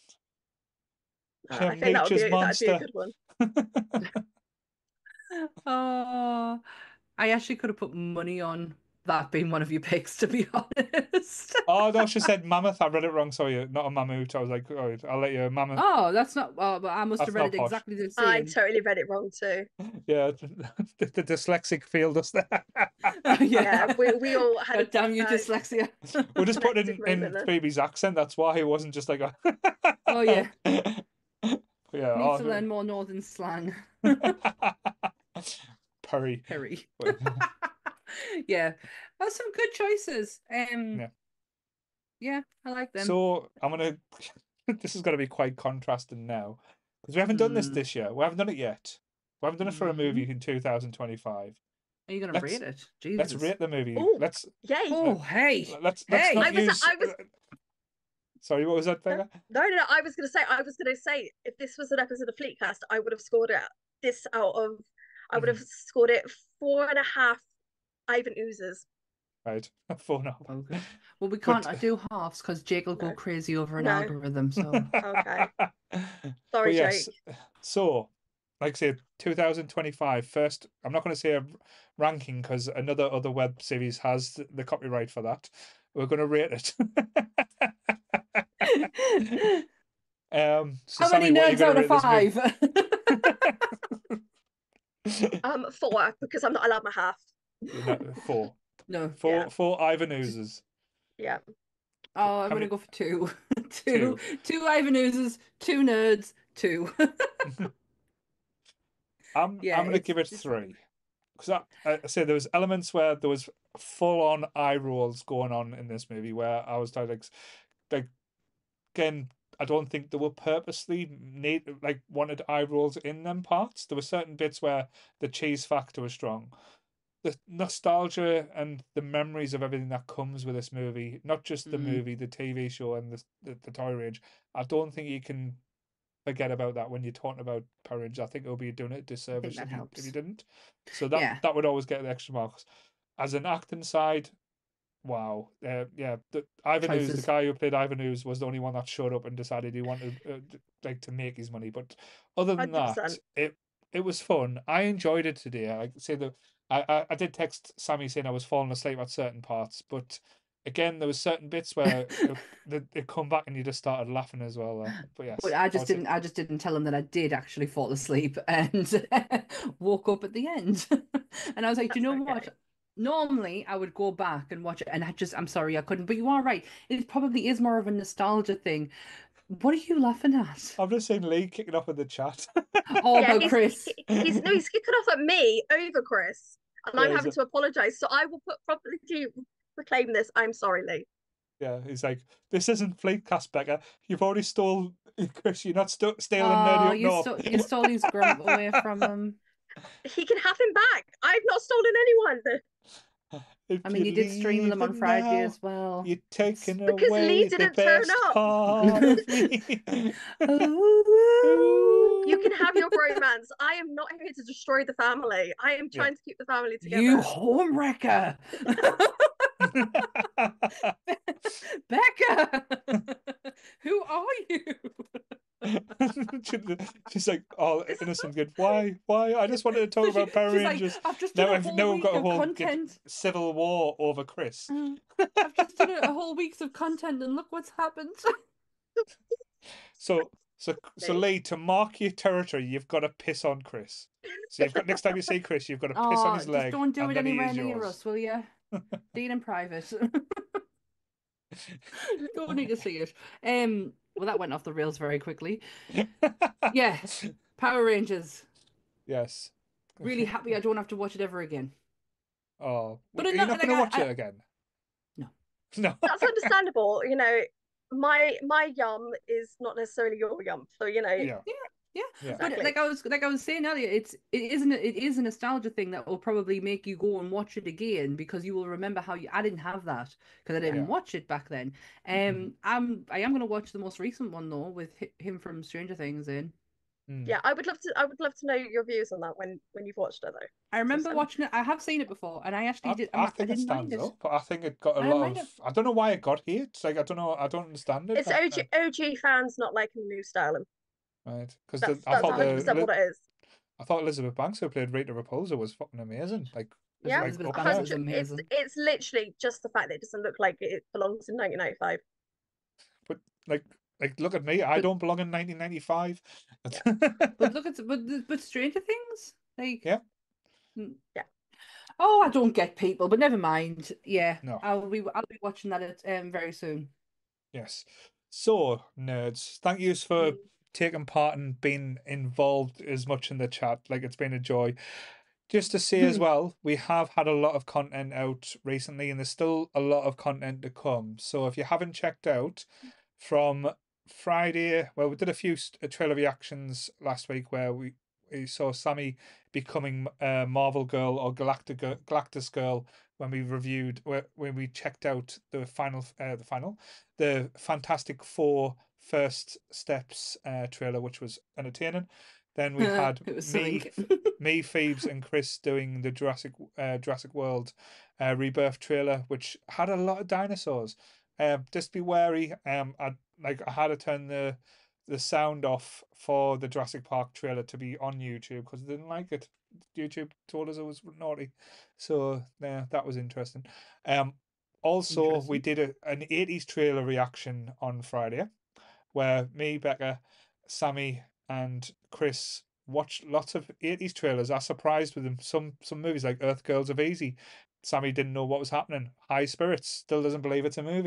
Uh, I think that would be Nature's a, that'd be a monster. good one. Oh, I actually could have put money on that being one of your picks, to be honest. Oh no, she said mammoth. I read it wrong. Sorry, not a mammoth. I was like, oh, I'll let you mammoth. Oh, that's not. Oh, but I must That's have read not it posh. exactly the I same. totally read it wrong too. Yeah, the, the dyslexic failed us there. Oh, Yeah, we we all had a God damn you, uh, dyslexia. We'll just put it connected in, in moment there. Phoebe's accent. That's why it wasn't just like a. Oh, yeah. Yeah. Need oh, to learn more northern slang. Perry. Perry. Yeah, that's some good choices. Um, Yeah. yeah, I like them. So I'm gonna. This is gonna be quite contrasting now because we haven't done this Mm. this year. We haven't done it yet. We haven't done it for a movie in two thousand twenty-five. Are you gonna let's- rate it? Jesus. Let's rate the movie. Ooh. Let's Yay! Oh, hey. let's let's Hey! not I was- use. I was- Sorry, what was that, Becca? No, no, no. I was gonna say. I was gonna say if this was an episode of Fleetcast, I would have scored it this out of. I would have scored it four and a half Ivan oozes. Right, four now. Okay. Well, we can't But- do halves because Jake will go No. crazy over an No. algorithm. So Okay. But Sorry, yes, Jake. so like I said, two thousand twenty-five. First, I'm not going to say a ranking because another other web series has th- the copyright for that. We're going to rate it. um, so how many Sammy, what are you nerds out gonna of rate this movie? five? Um, four because I'm not allowed my half. No, four, No. four, Yeah. four Ivan oozes. Yeah. Oh, I'm How gonna many- go for two. Two. Two. Two Ivan Oozes, two nerds, two. I'm Yeah, I'm gonna it's give it it's three. Because I, I say there was elements where there was full on eye rolls going on in this movie where I was like, like, like again, I don't think they were purposely need like wanted eye rolls in them parts. There were certain bits where the cheese factor was strong. The nostalgia and the memories of everything that comes with this movie, not just the Mm. movie, the T V show, and the the, the toy range. I don't think you can forget about that when you're talking about Power Rangers. I think it would be doing it a disservice that if you if helps. you didn't. So that Yeah. that would always get the extra marks. As an acting side, wow, uh, yeah, the, Ivan Ooze, the Choices. guy who played Ivan Ooze, was the only one that showed up and decided he wanted uh, d- like to make his money. But other than one hundred that, percent. it it was fun. I enjoyed it today. I say the I, I I did text Sammy saying I was falling asleep at certain parts, but again, there was certain bits where it, it, it come back and you just started laughing as well. Though. But yes, But I I just would say didn't I just didn't tell him that I did actually fall asleep and woke up at the end. And I was like, do you That's know okay. what? Normally I would go back and watch it and I just I'm sorry I couldn't. But you are right. It probably is more of a nostalgia thing. What are you laughing at? I've just seen Lee kicking off in the chat. Oh, Yeah, about he's Chris. he, he's no, he's kicking off at me over Chris, and Yeah, I'm he's having a- to apologize. So I will put publicly proclaim this. I'm sorry, Lee. Yeah, he's like, this isn't Fleetcast, Becca. You've already stole, Chris. You're not st- stealing Nerdy Oh, Up you North. stole you stole his grump away from him. He can have him back. I've not stolen anyone. If I mean, you did stream them on leaving Friday now, as well. you're taking Because Lee away the didn't turn best up. part of me. You can have your bromance. I am not here to destroy the family. I am Yeah. trying to keep the family together. You home wrecker. Becca, who are you? She's like, oh, innocent kid. Why? Why? I just wanted to talk So she- about Power she's Rangers. like, I've just Now done a I've whole now we've week got a of whole content. civil war over Chris. I've just done a, a whole week's of content, and look what's happened. So, so, so, Lee, to mark your territory, you've got to piss on Chris. So you've got next time you see Chris, you've got to piss Oh, on his leg. just don't do and it then he anywhere is near yours. us, will you? Do it in private. Don't need to see it. Um. Well, that went off the rails very quickly. Yeah. Power Rangers. Yes. Really happy I don't have to watch it ever again. Oh, But are I'm you not- not like, going to I- watch I- it again? No. No. That's understandable. You know, my my yum is not necessarily your yum. So you know, Yeah. Yeah. Yeah. But exactly. like I was like I was saying earlier, it's it isn't it is a nostalgia thing that will probably make you go and watch it again because you will remember how you I didn't have that because I didn't Yeah. watch it back then. Um, Mhm. I'm I am gonna watch the most recent one though with hi- him from Stranger Things in. Mm. Yeah, I would love to. I would love to know your views on that when when you've watched it though. I remember Sam. watching it. I have seen it before, and I actually I, did. I I, I think it didn't mind stands it. up, but I think it got a I didn't lot mind of. it. I don't know why it got hate. Like I don't know. I don't understand it. It's I- O G O G fans not liking the new styling. I- right? Because That's I that's thought one hundred the percent what it is. I thought Elizabeth Banks who played Rita Repulsa was fucking amazing. Like Yeah, like Elizabeth up Banks there. was hundred. It's amazing. it's literally just the fact that it doesn't look like it belongs in nineteen ninety-five. But like like look at me. I But- don't belong in nineteen ninety-five. But look at but but Stranger Things, like Yeah. Mm. Yeah. Oh, I don't get people, but never mind. Yeah, No. I'll be I'll be watching that at, um very soon. Yes. So, nerds, thank yous for Mm. taking part and being involved as much in the chat. Like, it's been a joy. Just to say as well, we have had a lot of content out recently, and there's still a lot of content to come. So, if you haven't checked out from Friday, well, we did a few st- uh, trailer reactions last week where we, we saw Sammy becoming uh, Marvel Girl or Galactic Galactus Girl when we reviewed wh- when we checked out the final uh, the final the Fantastic Four First Steps uh, trailer, which was entertaining. Then we had It was me, something. me, Phoebes, and Chris doing the Jurassic uh, Jurassic World uh, Rebirth trailer, which had a lot of dinosaurs. Um, just be wary. Um, I like I had to turn the the sound off for the Jurassic Park trailer to be on YouTube because I didn't like it. YouTube told us it was naughty, so yeah, that was interesting. Um, also we Interesting. did a, an eighties trailer reaction on Friday, where me, Becca, Sammy, and Chris watched lots of eighties trailers. I was surprised with them. Some some movies like Earth Girls of Easy. Sammy didn't know what was happening. High Spirits still doesn't believe it's a movie.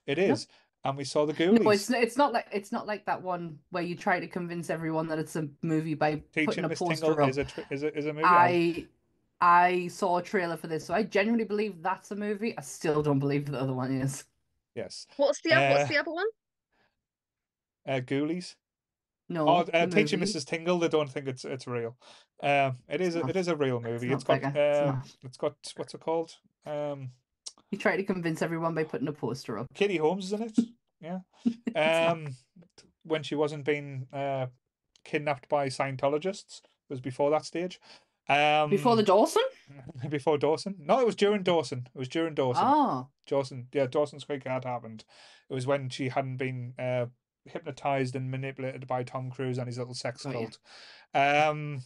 It No. is. And we saw the No, Ghoulies. it's it's not like it's not like that one where you try to convince everyone that it's a movie by putting Teaching a Miss poster Tingle up. is a tr- is a is a movie. I'll- I I saw a trailer for this, so I genuinely believe that's a movie. I still don't believe the other one is. Yes. What's the other, Uh, what's the other one? uh, Ghoulies. No, Oh, uh, the Teaching movie. Missus Tingle. They don't think it's it's real. Um, it is It's a, not. it is a real It's movie. not It's got Becca. It's um, not. it's got what's it called? Um, You try to convince everyone by putting a poster up. Katie Holmes is in it. Yeah. It's not. Um, when she wasn't being uh kidnapped by Scientologists, it was before that stage. Um, Before the Dawson? before Dawson. No, it was during Dawson. It was during Dawson. Oh. Dawson, yeah, Dawson's Creek had happened. It was when she hadn't been uh, hypnotized and manipulated by Tom Cruise and his little sex Got ya. cult. Um,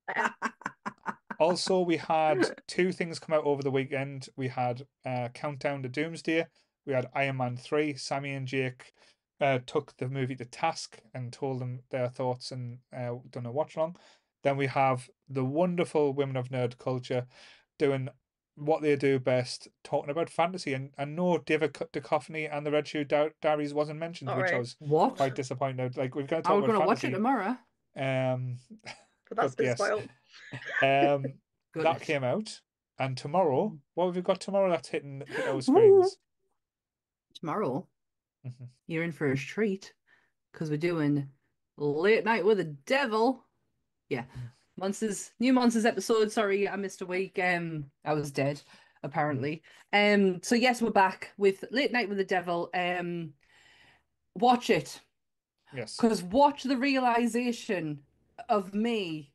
also, we had two things come out over the weekend. We had uh, Countdown to Doomsday. We had Iron Man three. Sammy and Jake uh, took the movie to task and told them their thoughts and uh, done a watch along. Then we have the wonderful Women of Nerd Culture doing what they do best, talking about fantasy. And, and no, David C- Duchovny and the Red Shoe Di- Diaries wasn't mentioned, which I Sorry. was What? quite disappointed. Like, we're going to I talk was about gonna watch it fantasy. tomorrow. Um, But that's but been yes, spoiled. um, that Goodness. came out. And tomorrow, what have we got tomorrow that's hitting hit our Ooh. screens? Tomorrow, Mhm. you're in for a treat because we're doing Late Night with the Devil. Yeah. Monsters, new Monsters episode. Sorry, I missed a week. Um, I was dead, apparently. Um, so yes, we're back with Late Night with the Devil. Um, watch it. Yes. Because watch the realization of me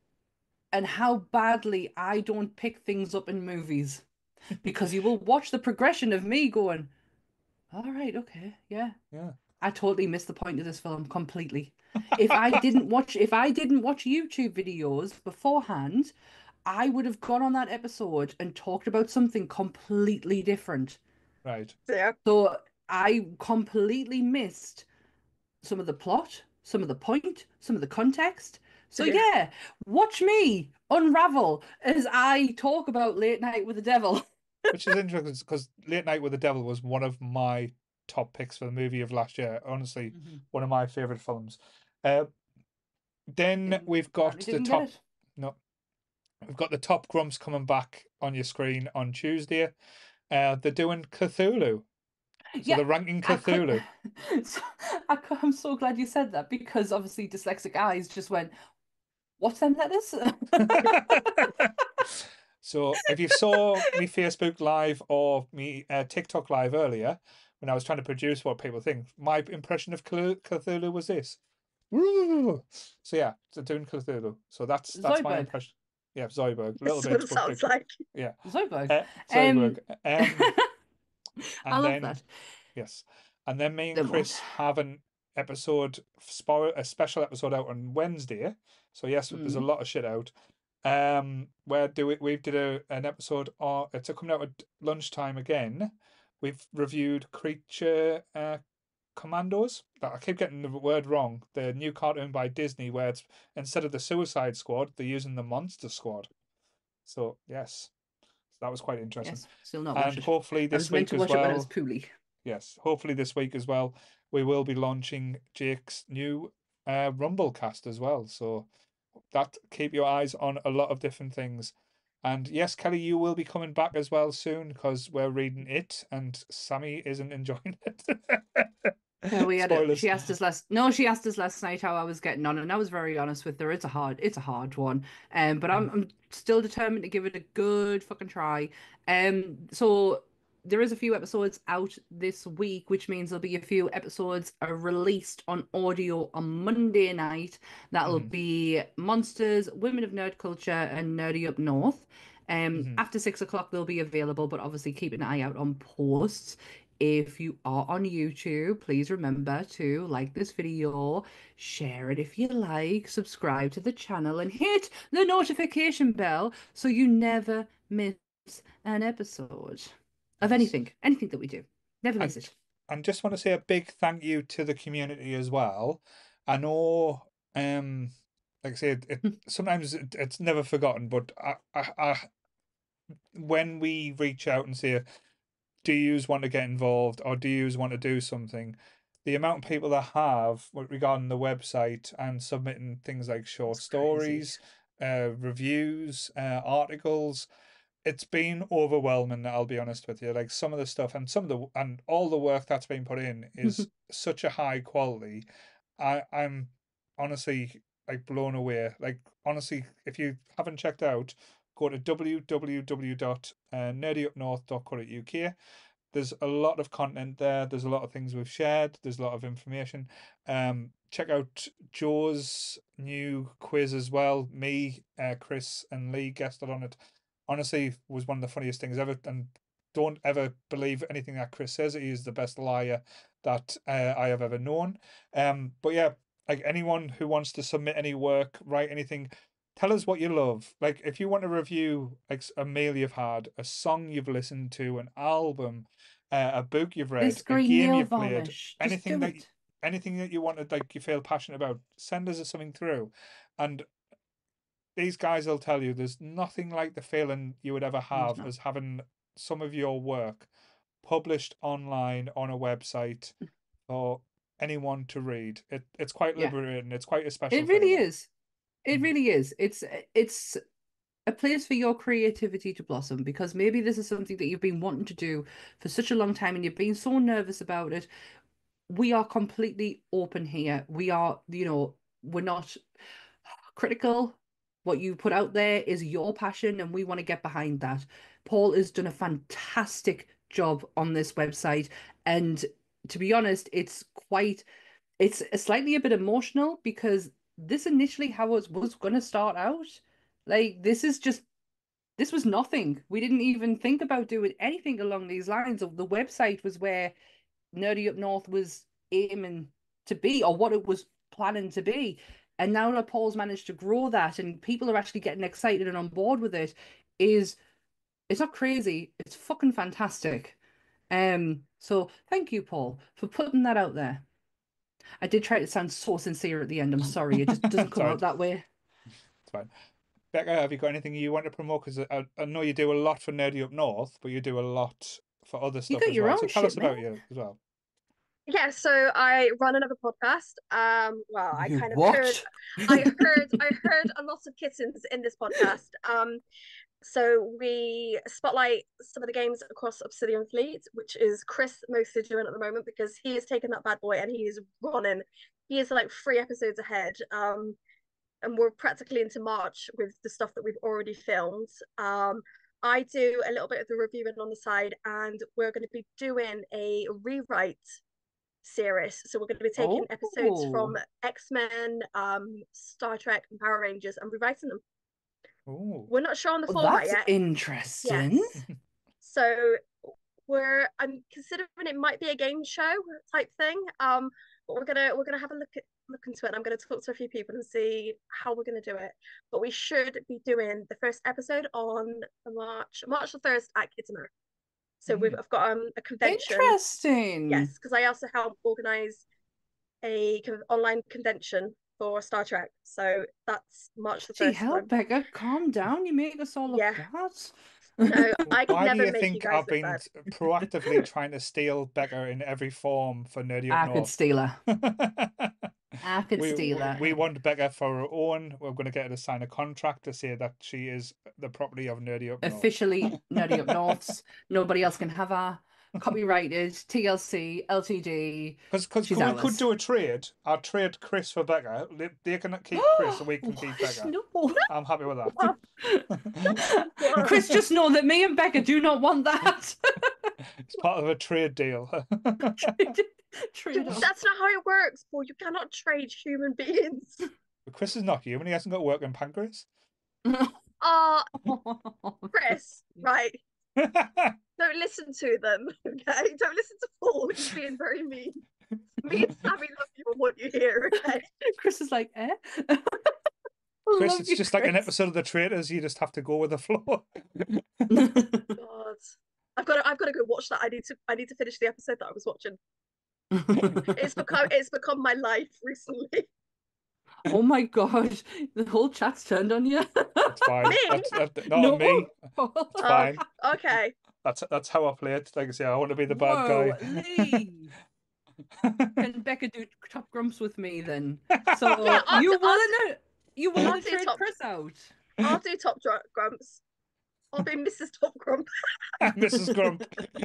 and how badly I don't pick things up in movies. Because you will watch the progression of me going, all right, okay, yeah. Yeah. I totally missed the point of this film completely. If I didn't watch if I didn't watch YouTube videos beforehand, I would have gone on that episode and talked about something completely different. Right. Yeah. So I completely missed some of the plot, some of the point, some of the context. So Yeah. yeah, watch me unravel as I talk about Late Night with the Devil. Which is interesting because Late Night with the Devil was one of my top picks for the movie of last year. Honestly, one of my favorite films. Uh, then Didn't- we've got apparently the didn't get top. it. No, we've got the top grumps coming back on your screen on Tuesday. Uh, they're doing Cthulhu. So Yeah, they're ranking I could- Cthulhu. So, I cou- I'm so glad you said that because obviously dyslexic eyes just went, what's them letters? So if you saw me Facebook Live or me uh, TikTok Live earlier, when I was trying to produce what people think, my impression of Cthulhu Cthulhu was this. Woo! So yeah, so doing Cthulhu. So that's that's my Zoidberg. impression. Yeah, Zoidberg. A little That's bit. what it but sounds big- like. Yeah. Zoidberg. Uh, Um, Zoidberg. Um, I and love then that. yes, and then me and Then Chris what? have an episode, spo- a special episode out on Wednesday. So yes, there's a Mm. lot of shit out. Um, where do we we did a an episode? Uh, it's coming out at lunchtime again. We've reviewed Creature uh, Commandos. I keep getting the word wrong. The new cartoon by Disney, where it's instead of the Suicide Squad, they're using the Monster Squad. So yes, so that was quite interesting. Yes, still not watch And it. hopefully I this was meant week to as watch it when it was well. poorly. Yes, hopefully this week as well, we will be launching Jake's new uh, Rumblecast as well. So that keep your eyes on a lot of different things. And yes, Kelly, you will be coming back as well soon because we're reading it, and Sammy isn't enjoying it. Yeah, we had a, Spoilers. she asked us last no, she asked us last night how I was getting on, and I was very honest with her. It's a hard, it's a hard one. Um, but I'm I'm still determined to give it a good fucking try. Um, so there is a few episodes out this week, which means there'll be a few episodes are released on audio on Monday night. That'll Mhm. be Monsters, Women of Nerd Culture, and Nerdy Up North. Um, Mhm. after six o'clock they'll be available, but obviously keep an eye out on posts. If you are on YouTube, please remember to like this video, share it if you like, subscribe to the channel, and hit the notification bell so you never miss an episode of Yes. anything, anything that we do. Never miss And- it. And just want to say a big thank you to the community as well. I know, um, like I said, it, sometimes it, it's never forgotten, but I, I, I, when we reach out and say, do you want to get involved or do you want to do something? The amount of people that have regarding the website and submitting things like short It's crazy. stories, uh, reviews, uh, articles, it's been overwhelming. I'll be honest with you. Like some of the stuff and some of the and all the work that's been put in is such a high quality. I I'm honestly like blown away. Like honestly, if you haven't checked out, go to w w w dot nerdy up north dot co dot u k. There's a lot of content there. There's a lot of things we've shared. There's a lot of information. Um, check out Joe's new quiz as well. Me, uh, Chris, and Lee guested on it. Honestly, was one of the funniest things ever. And don't ever believe anything that Chris says. He is the best liar that uh, I have ever known. Um, but yeah, like anyone who wants to submit any work, write anything, tell us what you love. Like if you want to review like a meal you've had, a song you've listened to, an album, uh, a book you've read, This a green game nail you've played, varnish. Just anything do that it. anything that you want to like you feel passionate about, send us something through. And these guys will tell you there's nothing like the feeling you would ever have not. as having some of your work published online on a website for anyone to read. It it's quite Yeah. liberating. It's quite a special It really feeling. is. It Mm. really is. It's it's a place for your creativity to blossom because maybe this is something that you've been wanting to do for such a long time and you've been so nervous about it. We are completely open here. We are, you know, we're not critical. What you put out there is your passion and we want to get behind that. Paul has done a fantastic job on this website. And to be honest, it's quite, it's slightly a bit emotional because this initially how it was going to start out. Like, this is just, this was nothing. We didn't even think about doing anything along these lines. Of the website was where Nerdy Up North was aiming to be, or what it was planning to be. And now that Paul's managed to grow that and people are actually getting excited and on board with it, is it's not crazy. It's fucking fantastic. Um, so thank you, Paul, for putting that out there. I did try to sound so sincere at the end. I'm sorry, it just doesn't come Sorry. out that way. It's fine. Becca, have you got anything you want to promote? Because I, I know you do a lot for Nerdy Up North, but you do a lot for other stuff got as your well. own So tell shit, us about man. you as well. Yeah, so I run another podcast. Um, well, I You kind of what? heard, I heard, I heard a lot of kittens in this podcast. Um, so we spotlight some of the games across Obsidian Fleet, which is Chris mostly doing at the moment because he has taken that bad boy and he is running. He is like three episodes ahead. Um, and we're practically into March with the stuff that we've already filmed. Um, I do a little bit of the reviewing on the side, and we're going to be doing a rewrite series. So we're going to be taking Oh. episodes from X-Men, um, Star Trek, and Power Rangers and rewriting them. Ooh. We're not sure on the Well, format that's yet. interesting. Yes. So we're I'm considering it might be a game show type thing. Um, but we're gonna we're gonna have a look at look into it. And I'm gonna talk to a few people and see how we're gonna do it. But we should be doing the first episode on March March the first at Kitchener. So Mm. we've I've got um a convention. Interesting. Yes, because I also help organize a con- online convention for Star Trek. So that's March the Gee, first. hell, I'm- Becca, calm down. You make us all Yeah. look bad. No, I could Why do never you make you think guys I've look been bad. proactively trying to steal Becca in every form for Nerdy I Up could North? steal her. I could we, steal we- her. we want Becca for her own. We're going to get her to sign a contract to say that she is the property of Nerdy Up North. Officially Nerdy Up Norths. Nobody else can have her. Copyrighted, T L C, L T D. Because She's we ours. could do a trade. I'll trade Chris for Becca. They- They can keep Chris and we can keep What? Becca. No. I'm happy with that. Chris, just know that me and Becca do not want that. It's part of a trade deal. Trade, trade off. That's not how it works, Paul. You cannot trade human beings. But Chris is not human. He hasn't got working pancreas. Uh, Chris, right. Don't listen to them, okay? Don't listen to Paul. He's being very mean. Me and Sammy love you and want you here, okay? Chris is like, eh? Chris, Love it's you, just like an Chris. episode of The Traitors. You just have to go with the flow. God. I've got to, I've got to go watch that. I need to I need to finish the episode that I was watching. It's become it's become my life recently. Oh my god, the whole chat's turned on you. It's fine. Me? That's, that's not No. on me. Oh, It's fine. Okay. That's that's how I play it. Like I say, I want to be the bad Whoa, guy. Lee! Can Becca do top grumps with me then? So Yeah, I'll you do- I'll willing to you willing I'll to do trade top- Chris out? I'll do top dr- grumps. I'll be Missus Top Grump. Missus Grump.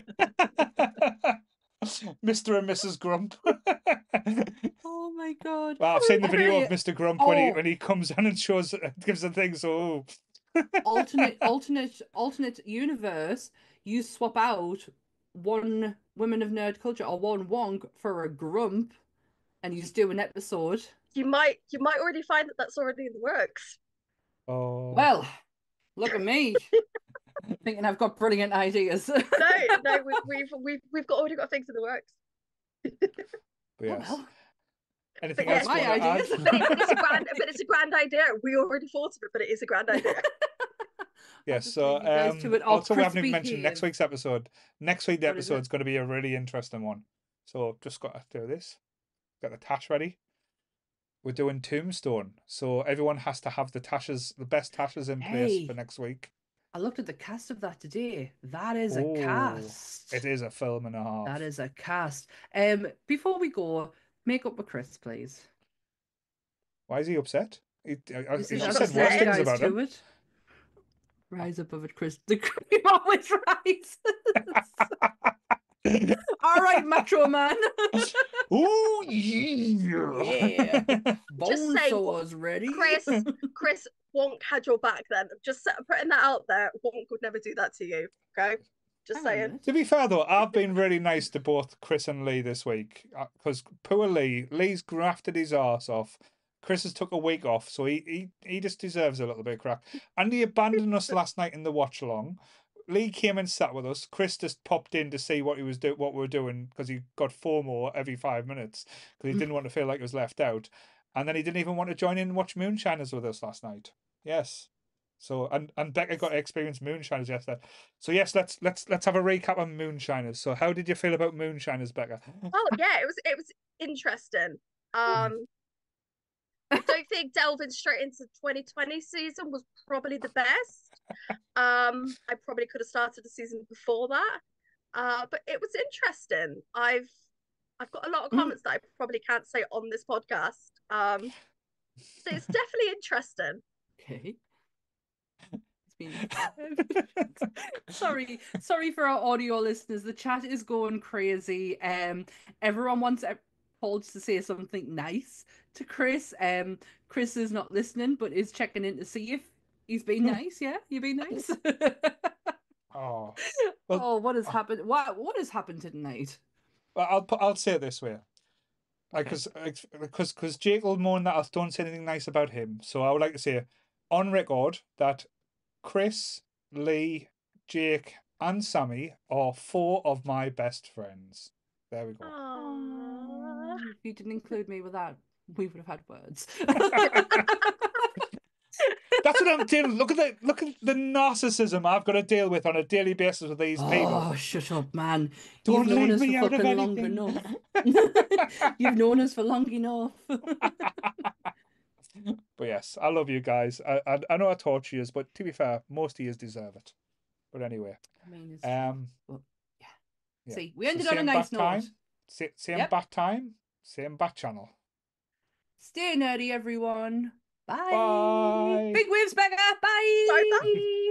Mister and Missus Grump. Oh my god! Well, I've seen the I video tell of you, Mister Grump when he oh. when he comes in and shows gives the thing. So alternate alternate alternate universe, you swap out one Women of Nerd Culture or one Wonk for a Grump, and you just do an episode. You might you might already find that that's already in the works. oh Well, look at me, thinking I've got brilliant ideas. No, no, we, we've we've we've got already got things in the works. but Oh, yes. well. Anything But else yeah, you my want to ideas. add? But it, it's a grand, but it's a grand idea. We already thought of it, but it is a grand idea. Yes, just so leave you guys um, to it. Oh, also we haven't crispy even mentioned next Dave. week's episode. Next week's What is episode it? is going to be a really interesting one. So just got to do this. Got the tash ready. We're doing Tombstone, so everyone has to have the tashes, the best tashes in place Hey. for next week. I looked at the cast of that today. That is a Oh, cast. It is a film and a half. That is a cast. Um, before we go, make up with Chris, please. Why is he upset? He, I, This he is I've just got said to worse say- things guys about to him. it. Rise above it, Chris. The cream always rises. All right, Macho Man. Ooh, yeah. Yeah. Just say, Bonesaw's ready. Chris, Chris, Wonk had your back then. Just set- putting that out there. Wonk would never do that to you. Okay, just Hang on a saying. minute. To be fair, though, I've been really nice to both Chris and Lee this week because poor Lee, Lee's grafted his arse off. Chris has took a week off, so he, he, he just deserves a little bit of crap. And he abandoned us last night in the watch along. Lee came and sat with us. Chris just popped in to see what he was do what we were doing because he got FOMO every five minutes because he didn't want to feel like he was left out. And then he didn't even want to join in and watch Moonshiners with us last night. Yes. So and, and Becca got to experience Moonshiners yesterday. So yes, let's let's let's have a recap on Moonshiners. So how did you feel about Moonshiners, Becca? Oh yeah, it was it was interesting. Um, I don't think delving straight into twenty twenty season was probably the best. Um, I probably could have started the season before that. Uh, but it was interesting. I've I've got a lot of Mm. comments that I probably can't say on this podcast. Um, so it's definitely interesting. Okay. It's been sorry, sorry for our audio listeners. The chat is going crazy. Um, everyone wants e- Paul to say something nice to Chris. Um, Chris is not listening, but is checking in to see if he's been nice. Yeah, you been nice. Oh, well, oh, what has happened? What what has happened tonight? well, I'll put I'll say it this way. Like, Okay. because because because Jake will moan that I don't say anything nice about him. So I would like to say on record that Chris, Lee, Jake, and Sammy are four of my best friends. There we go. Aww. If you didn't include me with that, we would have had words. That's what I'm dealing. Look at the look at the narcissism I've got to deal with on a daily basis with these people. Oh, shut up, man. Don't You've known leave us me for out of fucking long anything. enough. You've known us for long enough. But yes, I love you guys. I, I I know I torture you, but to be fair, most of you deserve it. But anyway, I mean, it's um, but, yeah. yeah. See, we So ended on a same nice bat note. time, sa- same Yep. bat time, same bat channel. Stay nerdy, everyone. Bye. Bye. Big waves, Becca. Bye. Bye, bye.